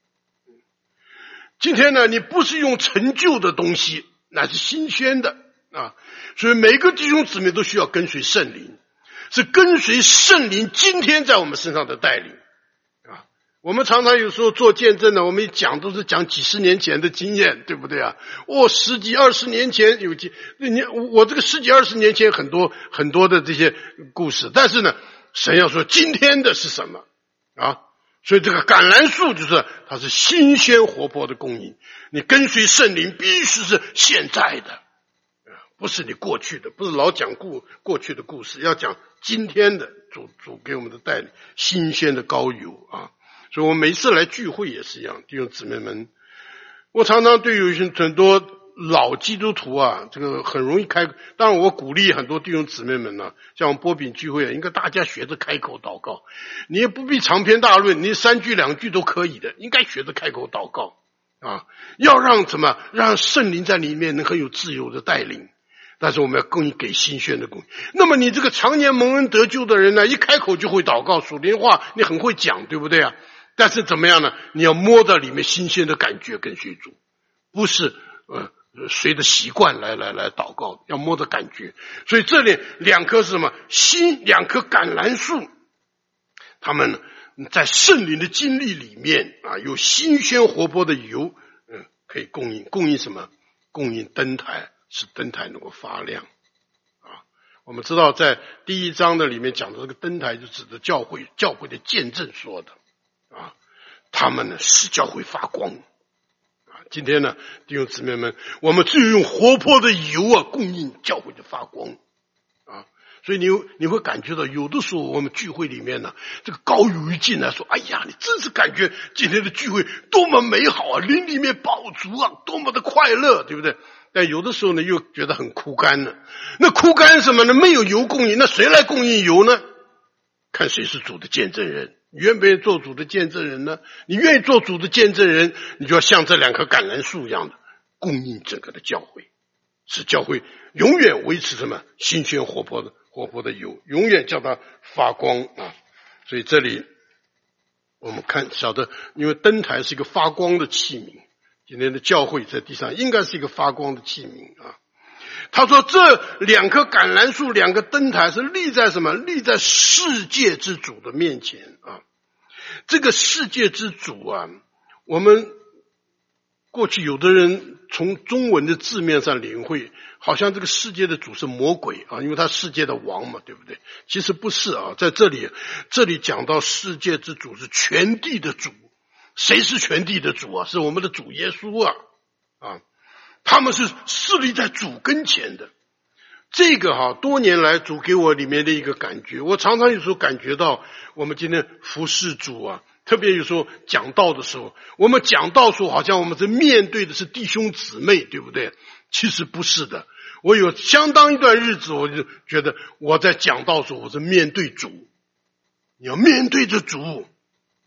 今天呢，你不是用陈旧的东西，那是新鲜的啊。所以每个弟兄姊妹都需要跟随圣灵，是跟随圣灵今天在我们身上的带领啊。我们常常有时候做见证呢，我们一讲都是讲几十年前的经验，对不对啊？哦，十几二十年前有几，你我这个十几二十年前很多很多的这些故事，但是呢，神要说今天的是什么啊？所以这个橄榄树就是它是新鲜活泼的供应，你跟随圣灵必须是现在的，不是你过去的，不是老讲故过去的故事，要讲今天的主主给我们的带领，新鲜的膏油啊！所以我每次来聚会也是一样，弟兄姊妹们，我常常对有一些很多老基督徒啊，这个很容易开，当然我鼓励很多弟兄姊妹们呢、啊，像我们波饼聚会啊，应该大家学着开口祷告，你也不必长篇大论，你三句两句都可以的，应该学着开口祷告啊，要让什么，让圣灵在里面能很有自由的带领。但是我们要更给新鲜的供应。那么你这个常年蒙恩得救的人呢，一开口就会祷告，属灵话你很会讲，对不对啊？但是怎么样呢？你要摸到里面新鲜的感觉跟随主，不是呃随着习惯来来来祷告，要摸着感觉。所以这里两棵是什么？新两棵橄榄树，他们在圣灵的经历里面啊，有新鲜活泼的油，嗯，可以供应供应什么？供应灯台。使灯台能够发亮啊！我们知道在第一章的里面讲的这个灯台就指的教会，教会的见证说的啊，他们呢使教会发光啊！今天呢，弟兄姊妹们，我们只有用活泼的油啊，供应教会的发光啊！所以你你会感觉到，有的时候我们聚会里面呢，这个高油一进来说，哎呀，你真是感觉今天的聚会多么美好啊，灵里面饱足啊，多么的快乐，对不对？但有的时候呢，又觉得很枯干了。那枯干什么呢？没有油供应，那谁来供应油呢？看谁是主的见证人。你愿不愿意做主的见证人呢？你愿意做主的见证人，你就要像这两棵橄榄树一样的供应整个的教会，使教会永远维持什么新鲜活泼的活泼的油，永远叫它发光啊！所以这里我们看晓得，因为灯台是一个发光的器皿。今天的教会在地上应该是一个发光的器皿啊。他说这两棵橄榄树，两个灯台是立在什么？立在世界之主的面前啊。这个世界之主啊，我们过去有的人从中文的字面上领会，好像这个世界的主是魔鬼啊，因为他世界的王嘛，对不对？其实不是啊，在这里这里讲到世界之主是全地的主。谁是全地的主啊？是我们的主耶稣啊！啊，他们是侍立在主跟前的。这个哈、啊，多年来主给我里面的一个感觉，我常常有时候感觉到，我们今天服侍主啊，特别有时候讲道的时候，我们讲道的时候，好像我们是面对的是弟兄姊妹，对不对？其实不是的。我有相当一段日子，我就觉得我在讲道的时候，我是面对主。你要面对着主。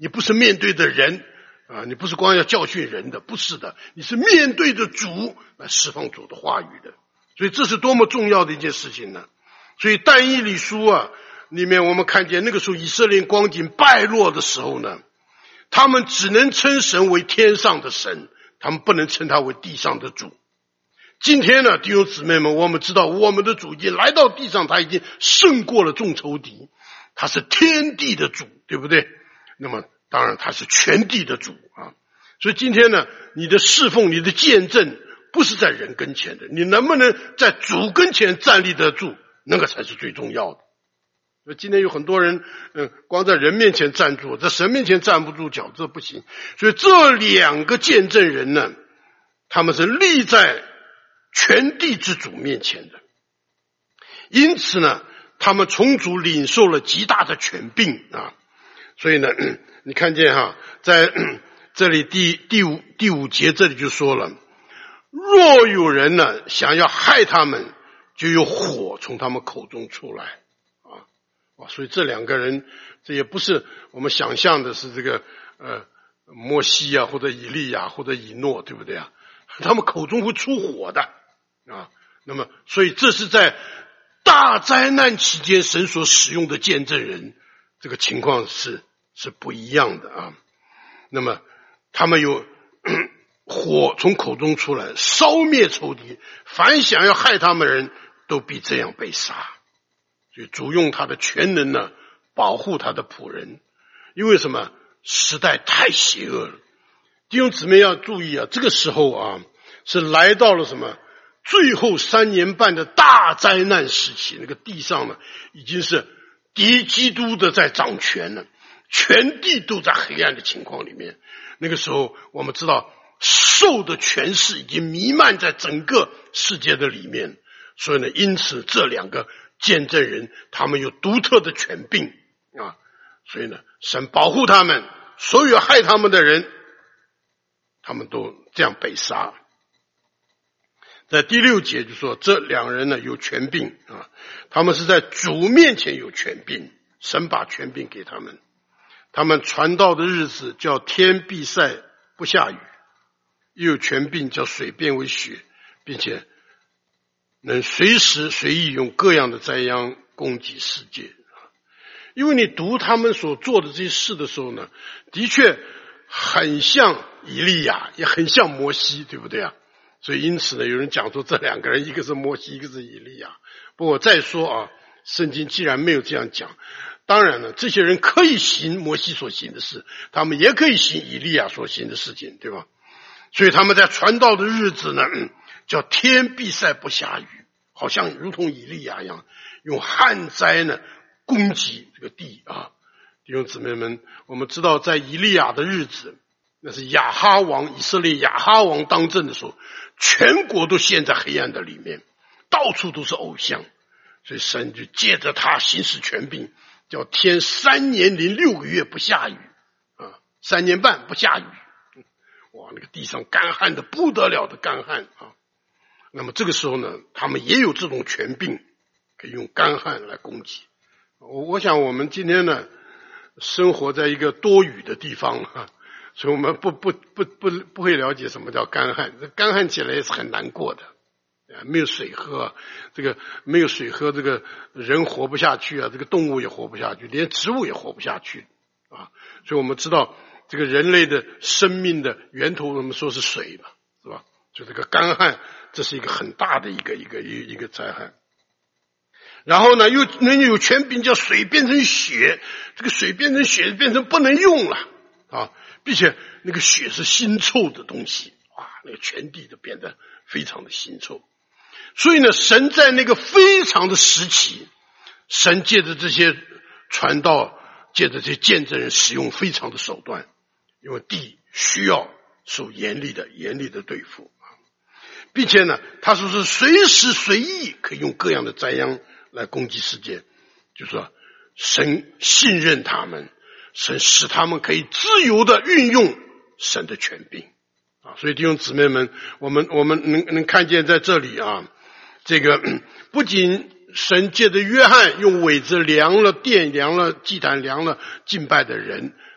你不是面对着人啊，你不是光要教训人的，不是的，你是面对着主来释放主的话语的。所以这是多么重要的一件事情呢？所以但以理书啊里面我们看见那个时候以色列光景败落的时候呢，他们只能称神为天上的神，他们不能称他为地上的主。今天呢，弟兄姊妹们，我们知道我们的主已经来到地上，他已经胜过了众仇敌，他是天地的主，对不对？那么当然他是全地的主啊。所以今天呢，你的侍奉，你的见证不是在人跟前的，你能不能在主跟前站立得住，那个才是最重要的。所以今天有很多人嗯，光在人面前站住，在神面前站不住脚，这不行。所以这两个见证人呢，他们是立在全地之主面前的，因此呢，他们从主领受了极大的权柄啊。所以呢，你看见哈，在这里第第五第五节这里就说了，若有人呢想要害他们，就有火从他们口中出来啊啊！所以这两个人，这也不是我们想象的是这个呃摩西啊，或者以利亚，或者以诺，对不对啊？他们口中会出火的啊。那么，所以这是在大灾难期间神所使用的见证人，这个情况是是不一样的啊。那么他们有火从口中出来，烧灭仇敌，凡想要害他们的人都必这样被杀。所以主用他的全能呢，保护他的仆人。因为什么？时代太邪恶了。弟兄姊妹要注意啊，这个时候啊，是来到了什么？最后三年半的大灾难时期，那个地上呢，已经是敌基督的在掌权了，全地都在黑暗的情况里面。那个时候我们知道兽的权势已经弥漫在整个世界的里面，所以呢，因此这两个见证人他们有独特的权柄啊，所以呢，神保护他们，所有害他们的人他们都这样被杀。在第六节就说这两人呢有权柄啊，他们是在主面前有权柄，神把权柄给他们。他们传道的日子叫天闭塞不下雨，又有权柄叫水变为血，并且能随时随意用各样的灾殃攻击世界。因为你读他们所做的这些事的时候呢，的确很像以利亚，也很像摩西，对不对啊？所以因此呢，有人讲说这两个人，一个是摩西，一个是以利亚。不过再说啊，圣经既然没有这样讲，当然了，这些人可以行摩西所行的事，他们也可以行以利亚所行的事情，对吧？所以他们在传道的日子呢，叫天闭塞不下雨，好像如同以利亚一样，用旱灾呢攻击这个地啊。弟兄姊妹们，我们知道在以利亚的日子，那是亚哈王，以色列亚哈王当政的时候，全国都陷在黑暗的里面，到处都是偶像，所以神就借着他行使权柄，叫天三年零六个月不下雨啊，三年半不下雨，哇，那个地上干旱的不得了的干旱啊。那么这个时候呢，他们也有这种权柄，可以用干旱来攻击。我我想我们今天呢，生活在一个多雨的地方啊，所以我们不不不不不会了解什么叫干旱。这干旱起来也是很难过的，没有水喝，这个没有水喝，这个人活不下去啊，这个动物也活不下去，连植物也活不下去啊。所以我们知道这个人类的生命的源头，我们说是水嘛，是吧？就这个干旱，这是一个很大的一个一个一个一个灾害。然后呢，又能有权柄叫水变成血，这个水变成血变成不能用了啊，并且那个血是腥臭的东西啊，那个全地都变得非常的腥臭。所以呢，神在那个非常的时期，神借着这些传道，借着这些见证人使用非常的手段，因为地需要受严厉的严厉的对付，并且呢，他说是随时随意可以用各样的灾殃来攻击世界，就是说神信任他们，神使他们可以自由的运用神的权柄啊。所以弟兄姊妹们，我们我们能能看见在这里啊，这个不仅神借着约翰用苇子量了殿，量了祭坛，量了敬拜的人，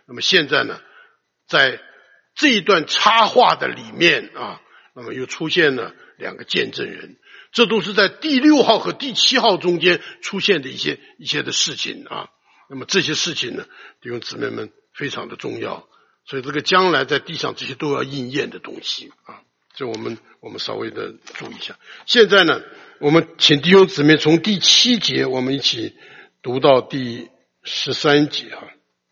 那么现在呢，在这一段插画的里面啊，那么又出现了两个见证人，这都是在第六号和第七号中间出现的一些一些的事情啊。那么这些事情呢，弟兄姊妹们非常的重要，所以这个将来在地上这些都要应验的东西啊，所以我们我们稍微的注意一下。现在呢，我们请弟兄姊妹从第七节我们一起读到第十三节啊。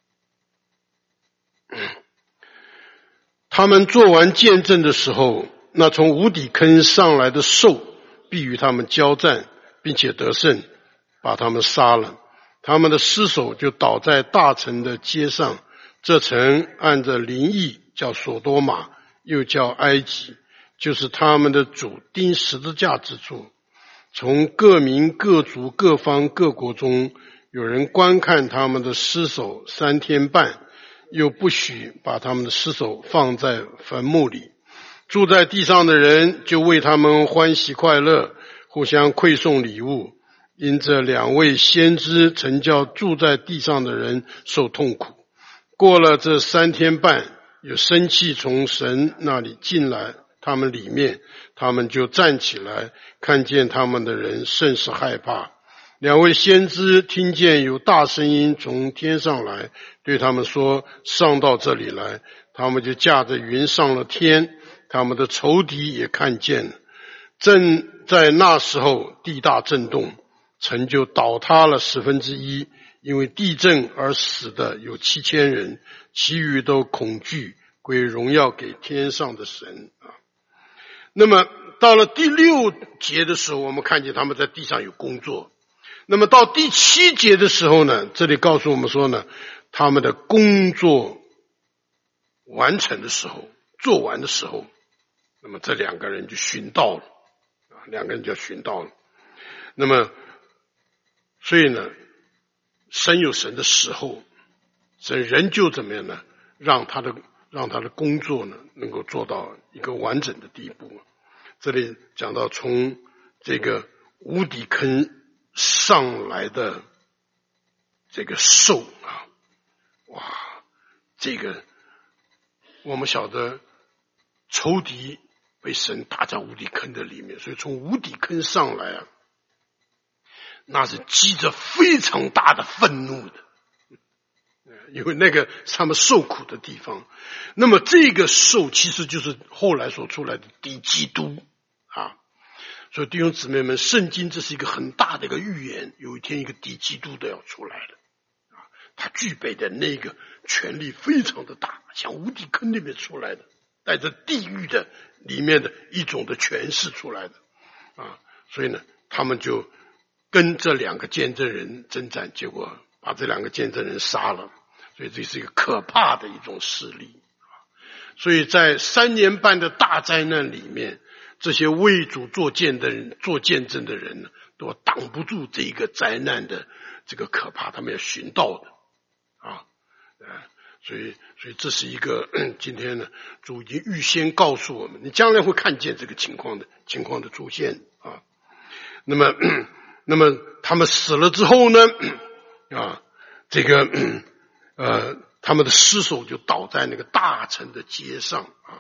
他们做完见证的时候，那从无底坑上来的兽必与他们交战，并且得胜，把他们杀了。他们的尸首就倒在大城的街上，这城按着灵意叫索多玛，又叫埃及，就是他们的主钉十字架之处。从各民各族各方各国中有人观看他们的尸首三天半，又不许把他们的尸首放在坟墓里。住在地上的人就为他们欢喜快乐，互相馈送礼物，因这两位先知曾叫住在地上的人受痛苦。过了这三天半，有生气从神那里进来他们里面，他们就站起来，看见他们的人甚是害怕。两位先知听见有大声音从天上来，对他们说，上到这里来。他们就驾着云上了天，他们的仇敌也看见了。正在那时候，地大震动，城就倒塌了十分之一，因为地震而死的有七千人，其余都恐惧，归荣耀给天上的神啊。那么到了第六节的时候，我们看见他们在地上有工作。那么到第七节的时候呢，这里告诉我们说呢，他们的工作完成的时候，做完的时候，那么这两个人就寻到了啊，两个人就寻到了。那么所以呢，神有神的时候，神人就怎么样呢？让他的让他的工作呢，能够做到一个完整的地步。这里讲到从这个无底坑上来的这个兽啊，哇，这个我们晓得仇敌被神打在无底坑的里面，所以从无底坑上来啊，那是积着非常大的愤怒的，因为那个是他们受苦的地方。那么这个兽其实就是后来所出来的敌基督啊。所以弟兄姊妹们，圣经这是一个很大的一个预言，有一天一个敌基督都要出来了啊，他具备的那个权力非常的大，像无底坑里面出来的，带着地狱的里面的一种的权势出来的啊。所以呢，他们就跟这两个见证人征战，结果把这两个见证人杀了。所以这是一个可怕的一种势力。所以在三年半的大灾难里面，这些为主做见证做见证的人呢，都挡不住这一个灾难的这个可怕，他们要寻到的啊。所以所以这是一个今天呢，主已经预先告诉我们，你将来会看见这个情况的情况的出现啊。那么那么他们死了之后呢，啊，这个呃他们的尸首就倒在那个大城的街上啊。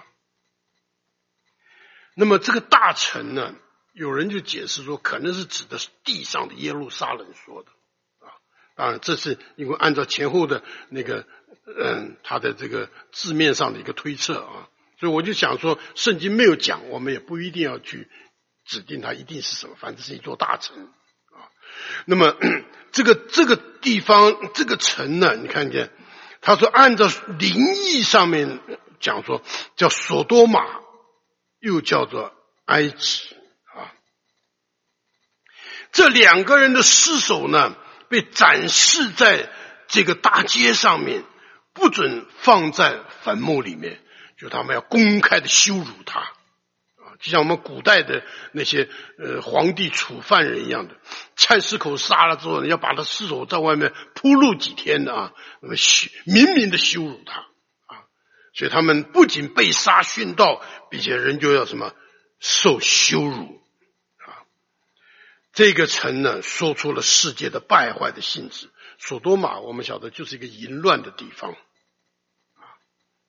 那么这个大城呢，有人就解释说，可能是指的是地上的耶路撒冷说的啊。当然，这是因为按照前后的那个嗯，他的这个字面上的一个推测啊，所以我就想说，圣经没有讲，我们也不一定要去指定它一定是什么，反正是一座大城啊。那么这个这个地方这个城呢，你看见他说按照灵意上面讲说叫索多玛，又叫做埃及啊。这两个人的尸首呢，被展示在这个大街上面，不准放在坟墓里面，就他们要公开的羞辱他啊，就像我们古代的那些呃皇帝处犯人一样的，菜市口杀了之后，要把他尸首在外面铺路几天的啊，那么明明的羞辱他啊，所以他们不仅被杀殉道，并且人就要什么受羞辱啊。这个城呢，说出了世界的败坏的性质。索多玛我们晓得就是一个淫乱的地方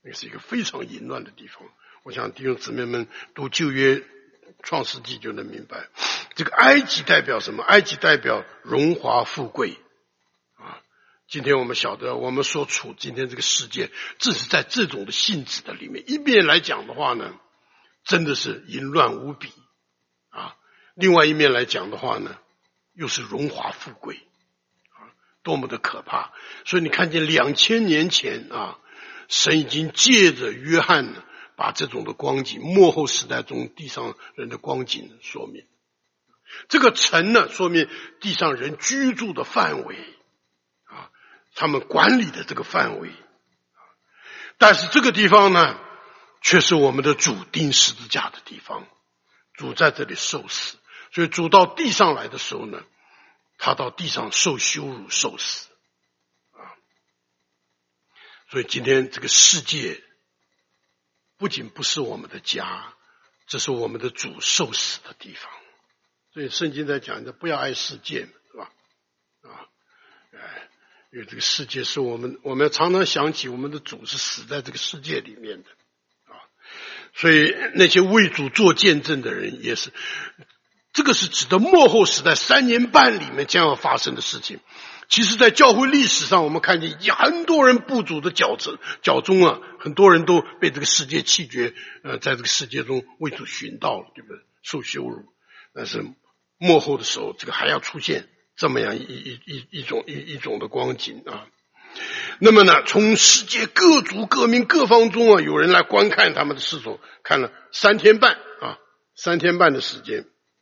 那是一个非常淫乱的地方。我想弟兄姊妹们读旧约创世纪就能明白，这个埃及代表什么？埃及代表荣华富贵啊！今天我们晓得，我们所处今天这个世界，正是在这种的性质的里面。一面来讲的话呢，真的是淫乱无比啊；另外一面来讲的话呢，又是荣华富贵啊，多么的可怕！所以你看见两千年前啊，神已经借着约翰呢，把这种的光景，末后时代中地上人的光景说明。这个城呢，说明地上人居住的范围啊，他们管理的这个范围。但是这个地方呢，却是我们的主钉十字架的地方，主在这里受死。所以主到地上来的时候呢，他到地上受羞辱受死啊。所以今天这个世界不仅不是我们的家，这是我们的主受死的地方。所以圣经在讲的不要爱世界，是吧？啊，哎，因为这个世界是我们，我们要常常想起我们的主是死在这个世界里面的啊。所以那些为主做见证的人也是，这个是指的末后时代三年半里面将要发生的事情。其实在教会历史上，我们看见很多人步主的脚程脚中啊，很多人都被这个世界弃绝，呃，在这个世界中为主寻道了，对不对？受羞辱。但是末后的时候，这个还要出现这么样一一一一种一一种的光景啊。那么呢，从世界各族各民各方中啊，有人来观看他们的尸首，看了三天半啊，三天半的时间。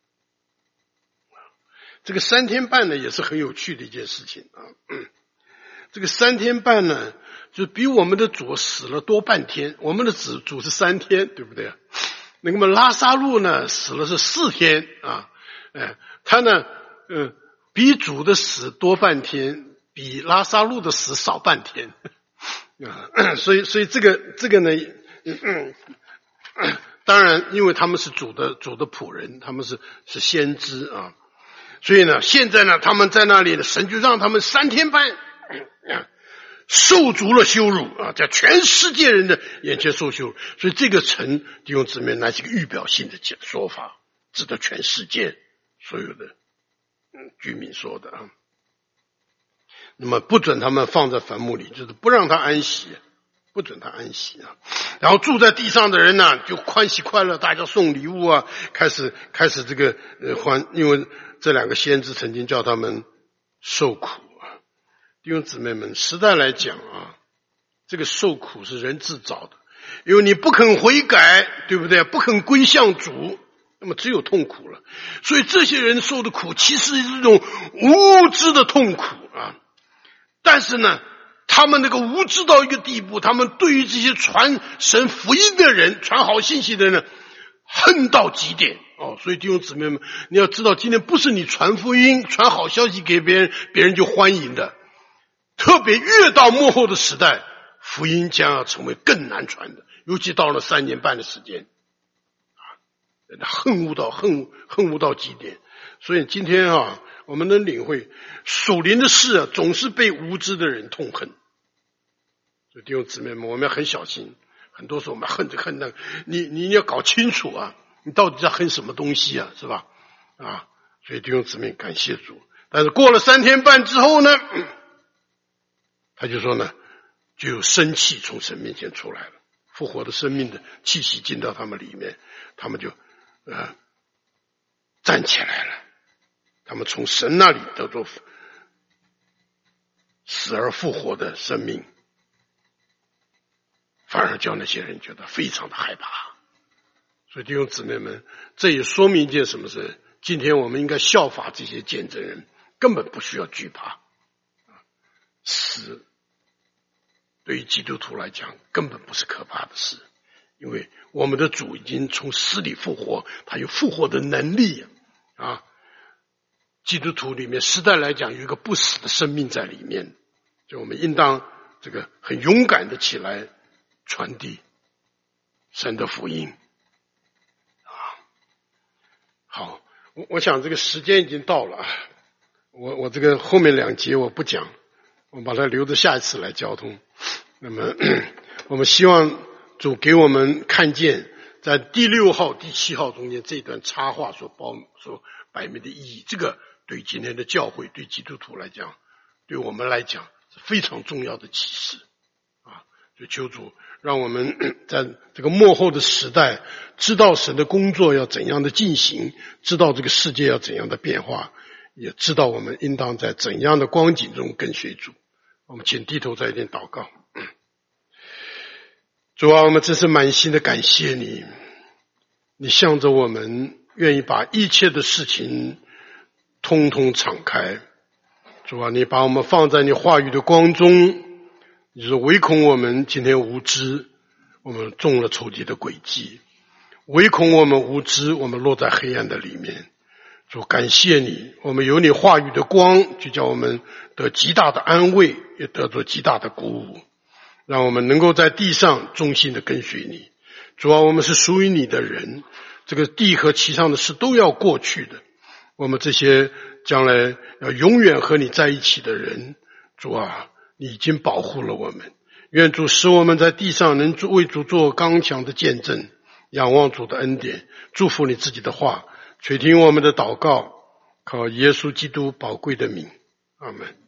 这个三天半呢，也是很有趣的一件事情啊。这个三天半呢，就比我们的主死了多半天。我们的主主是三天，对不对？那么拉撒路呢，死了是四天啊。哎，他呢，嗯，比主的死多半天，比拉撒路的死少半天啊。所以，所以这个这个呢，嗯，当然，因为他们是主的主的仆人，他们是是先知啊。所以呢，现在呢，他们在那里呢，神就让他们三天半啊，受足了羞辱啊，在全世界人的眼前受羞辱。所以这个城弟兄姊妹，那是一个预表性的说法，指的全世界所有的居民说的啊。那么不准他们放在坟墓里，就是不让他安息，不准他安息啊。然后住在地上的人呢，就欢喜快乐，大家送礼物啊，开始开始这个呃欢，因为这两个先知曾经叫他们受苦啊。弟兄姊妹们，实在来讲啊，这个受苦是人自找的，因为你不肯悔改，对不对？不肯归向主，那么只有痛苦了。所以这些人受的苦，其实是一种无知的痛苦啊。但是呢，他们那个无知到一个地步，他们对于这些传神福音的人，传好信息的人呢，恨到极点哦。所以弟兄姊妹们，你要知道，今天不是你传福音、传好消息给别人，别人就欢迎的。特别越到末后的时代，福音将要成为更难传的，尤其到了三年半的时间啊，恨恶到恨恨恶到极点。所以今天啊，我们能领会属灵的事啊，总是被无知的人痛恨。所以弟兄姊妹们，我们要很小心。很多时候我们恨这恨那个，你你要搞清楚啊，你到底在恨什么东西啊，是吧？啊，所以弟兄姊妹，感谢主。但是过了三天半之后呢，嗯、他就说呢，就有生气从神面前出来了，复活的生命的气息进到他们里面，他们就呃站起来了。他们从神那里得到死而复活的生命，反而叫那些人觉得非常的害怕。所以弟兄姊妹们，这也说明一件什么事？今天我们应该效法这些见证人，根本不需要惧怕。死对于基督徒来讲根本不是可怕的事，因为我们的主已经从死里复活，他有复活的能力啊。基督徒里面时代来讲有一个不死的生命在里面，所以我们应当这个很勇敢的起来传递神的福音啊。好，我我想这个时间已经到了，我我这个后面两节我不讲，我把它留着下一次来交通。那么我们希望主给我们看见在第六号、第七号中间这段插画所包所摆明的意义，这个对今天的教会、对基督徒来讲，对我们来讲是非常重要的启示啊！就求主让我们在这个末后的时代，知道神的工作要怎样的进行，知道这个世界要怎样的变化，也知道我们应当在怎样的光景中跟随主。我们请低头再一点祷告。主啊，我们真是满心的感谢你，你向着我们愿意把一切的事情通通敞开。主啊，你把我们放在你话语的光中，你是唯恐我们今天无知，我们中了仇敌的诡计，唯恐我们无知，我们落在黑暗的里面。主，感谢你，我们有你话语的光，就叫我们得极大的安慰，也得着极大的鼓舞，让我们能够在地上忠心的跟随你。主啊，我们是属于你的人，这个地和其上的事都要过去的，我们这些将来要永远和你在一起的人，主啊，你已经保护了我们。愿主使我们在地上能为主做刚强的见证，仰望主的恩典，祝福你自己的话，垂听我们的祷告，靠耶稣基督宝贵的名，阿们。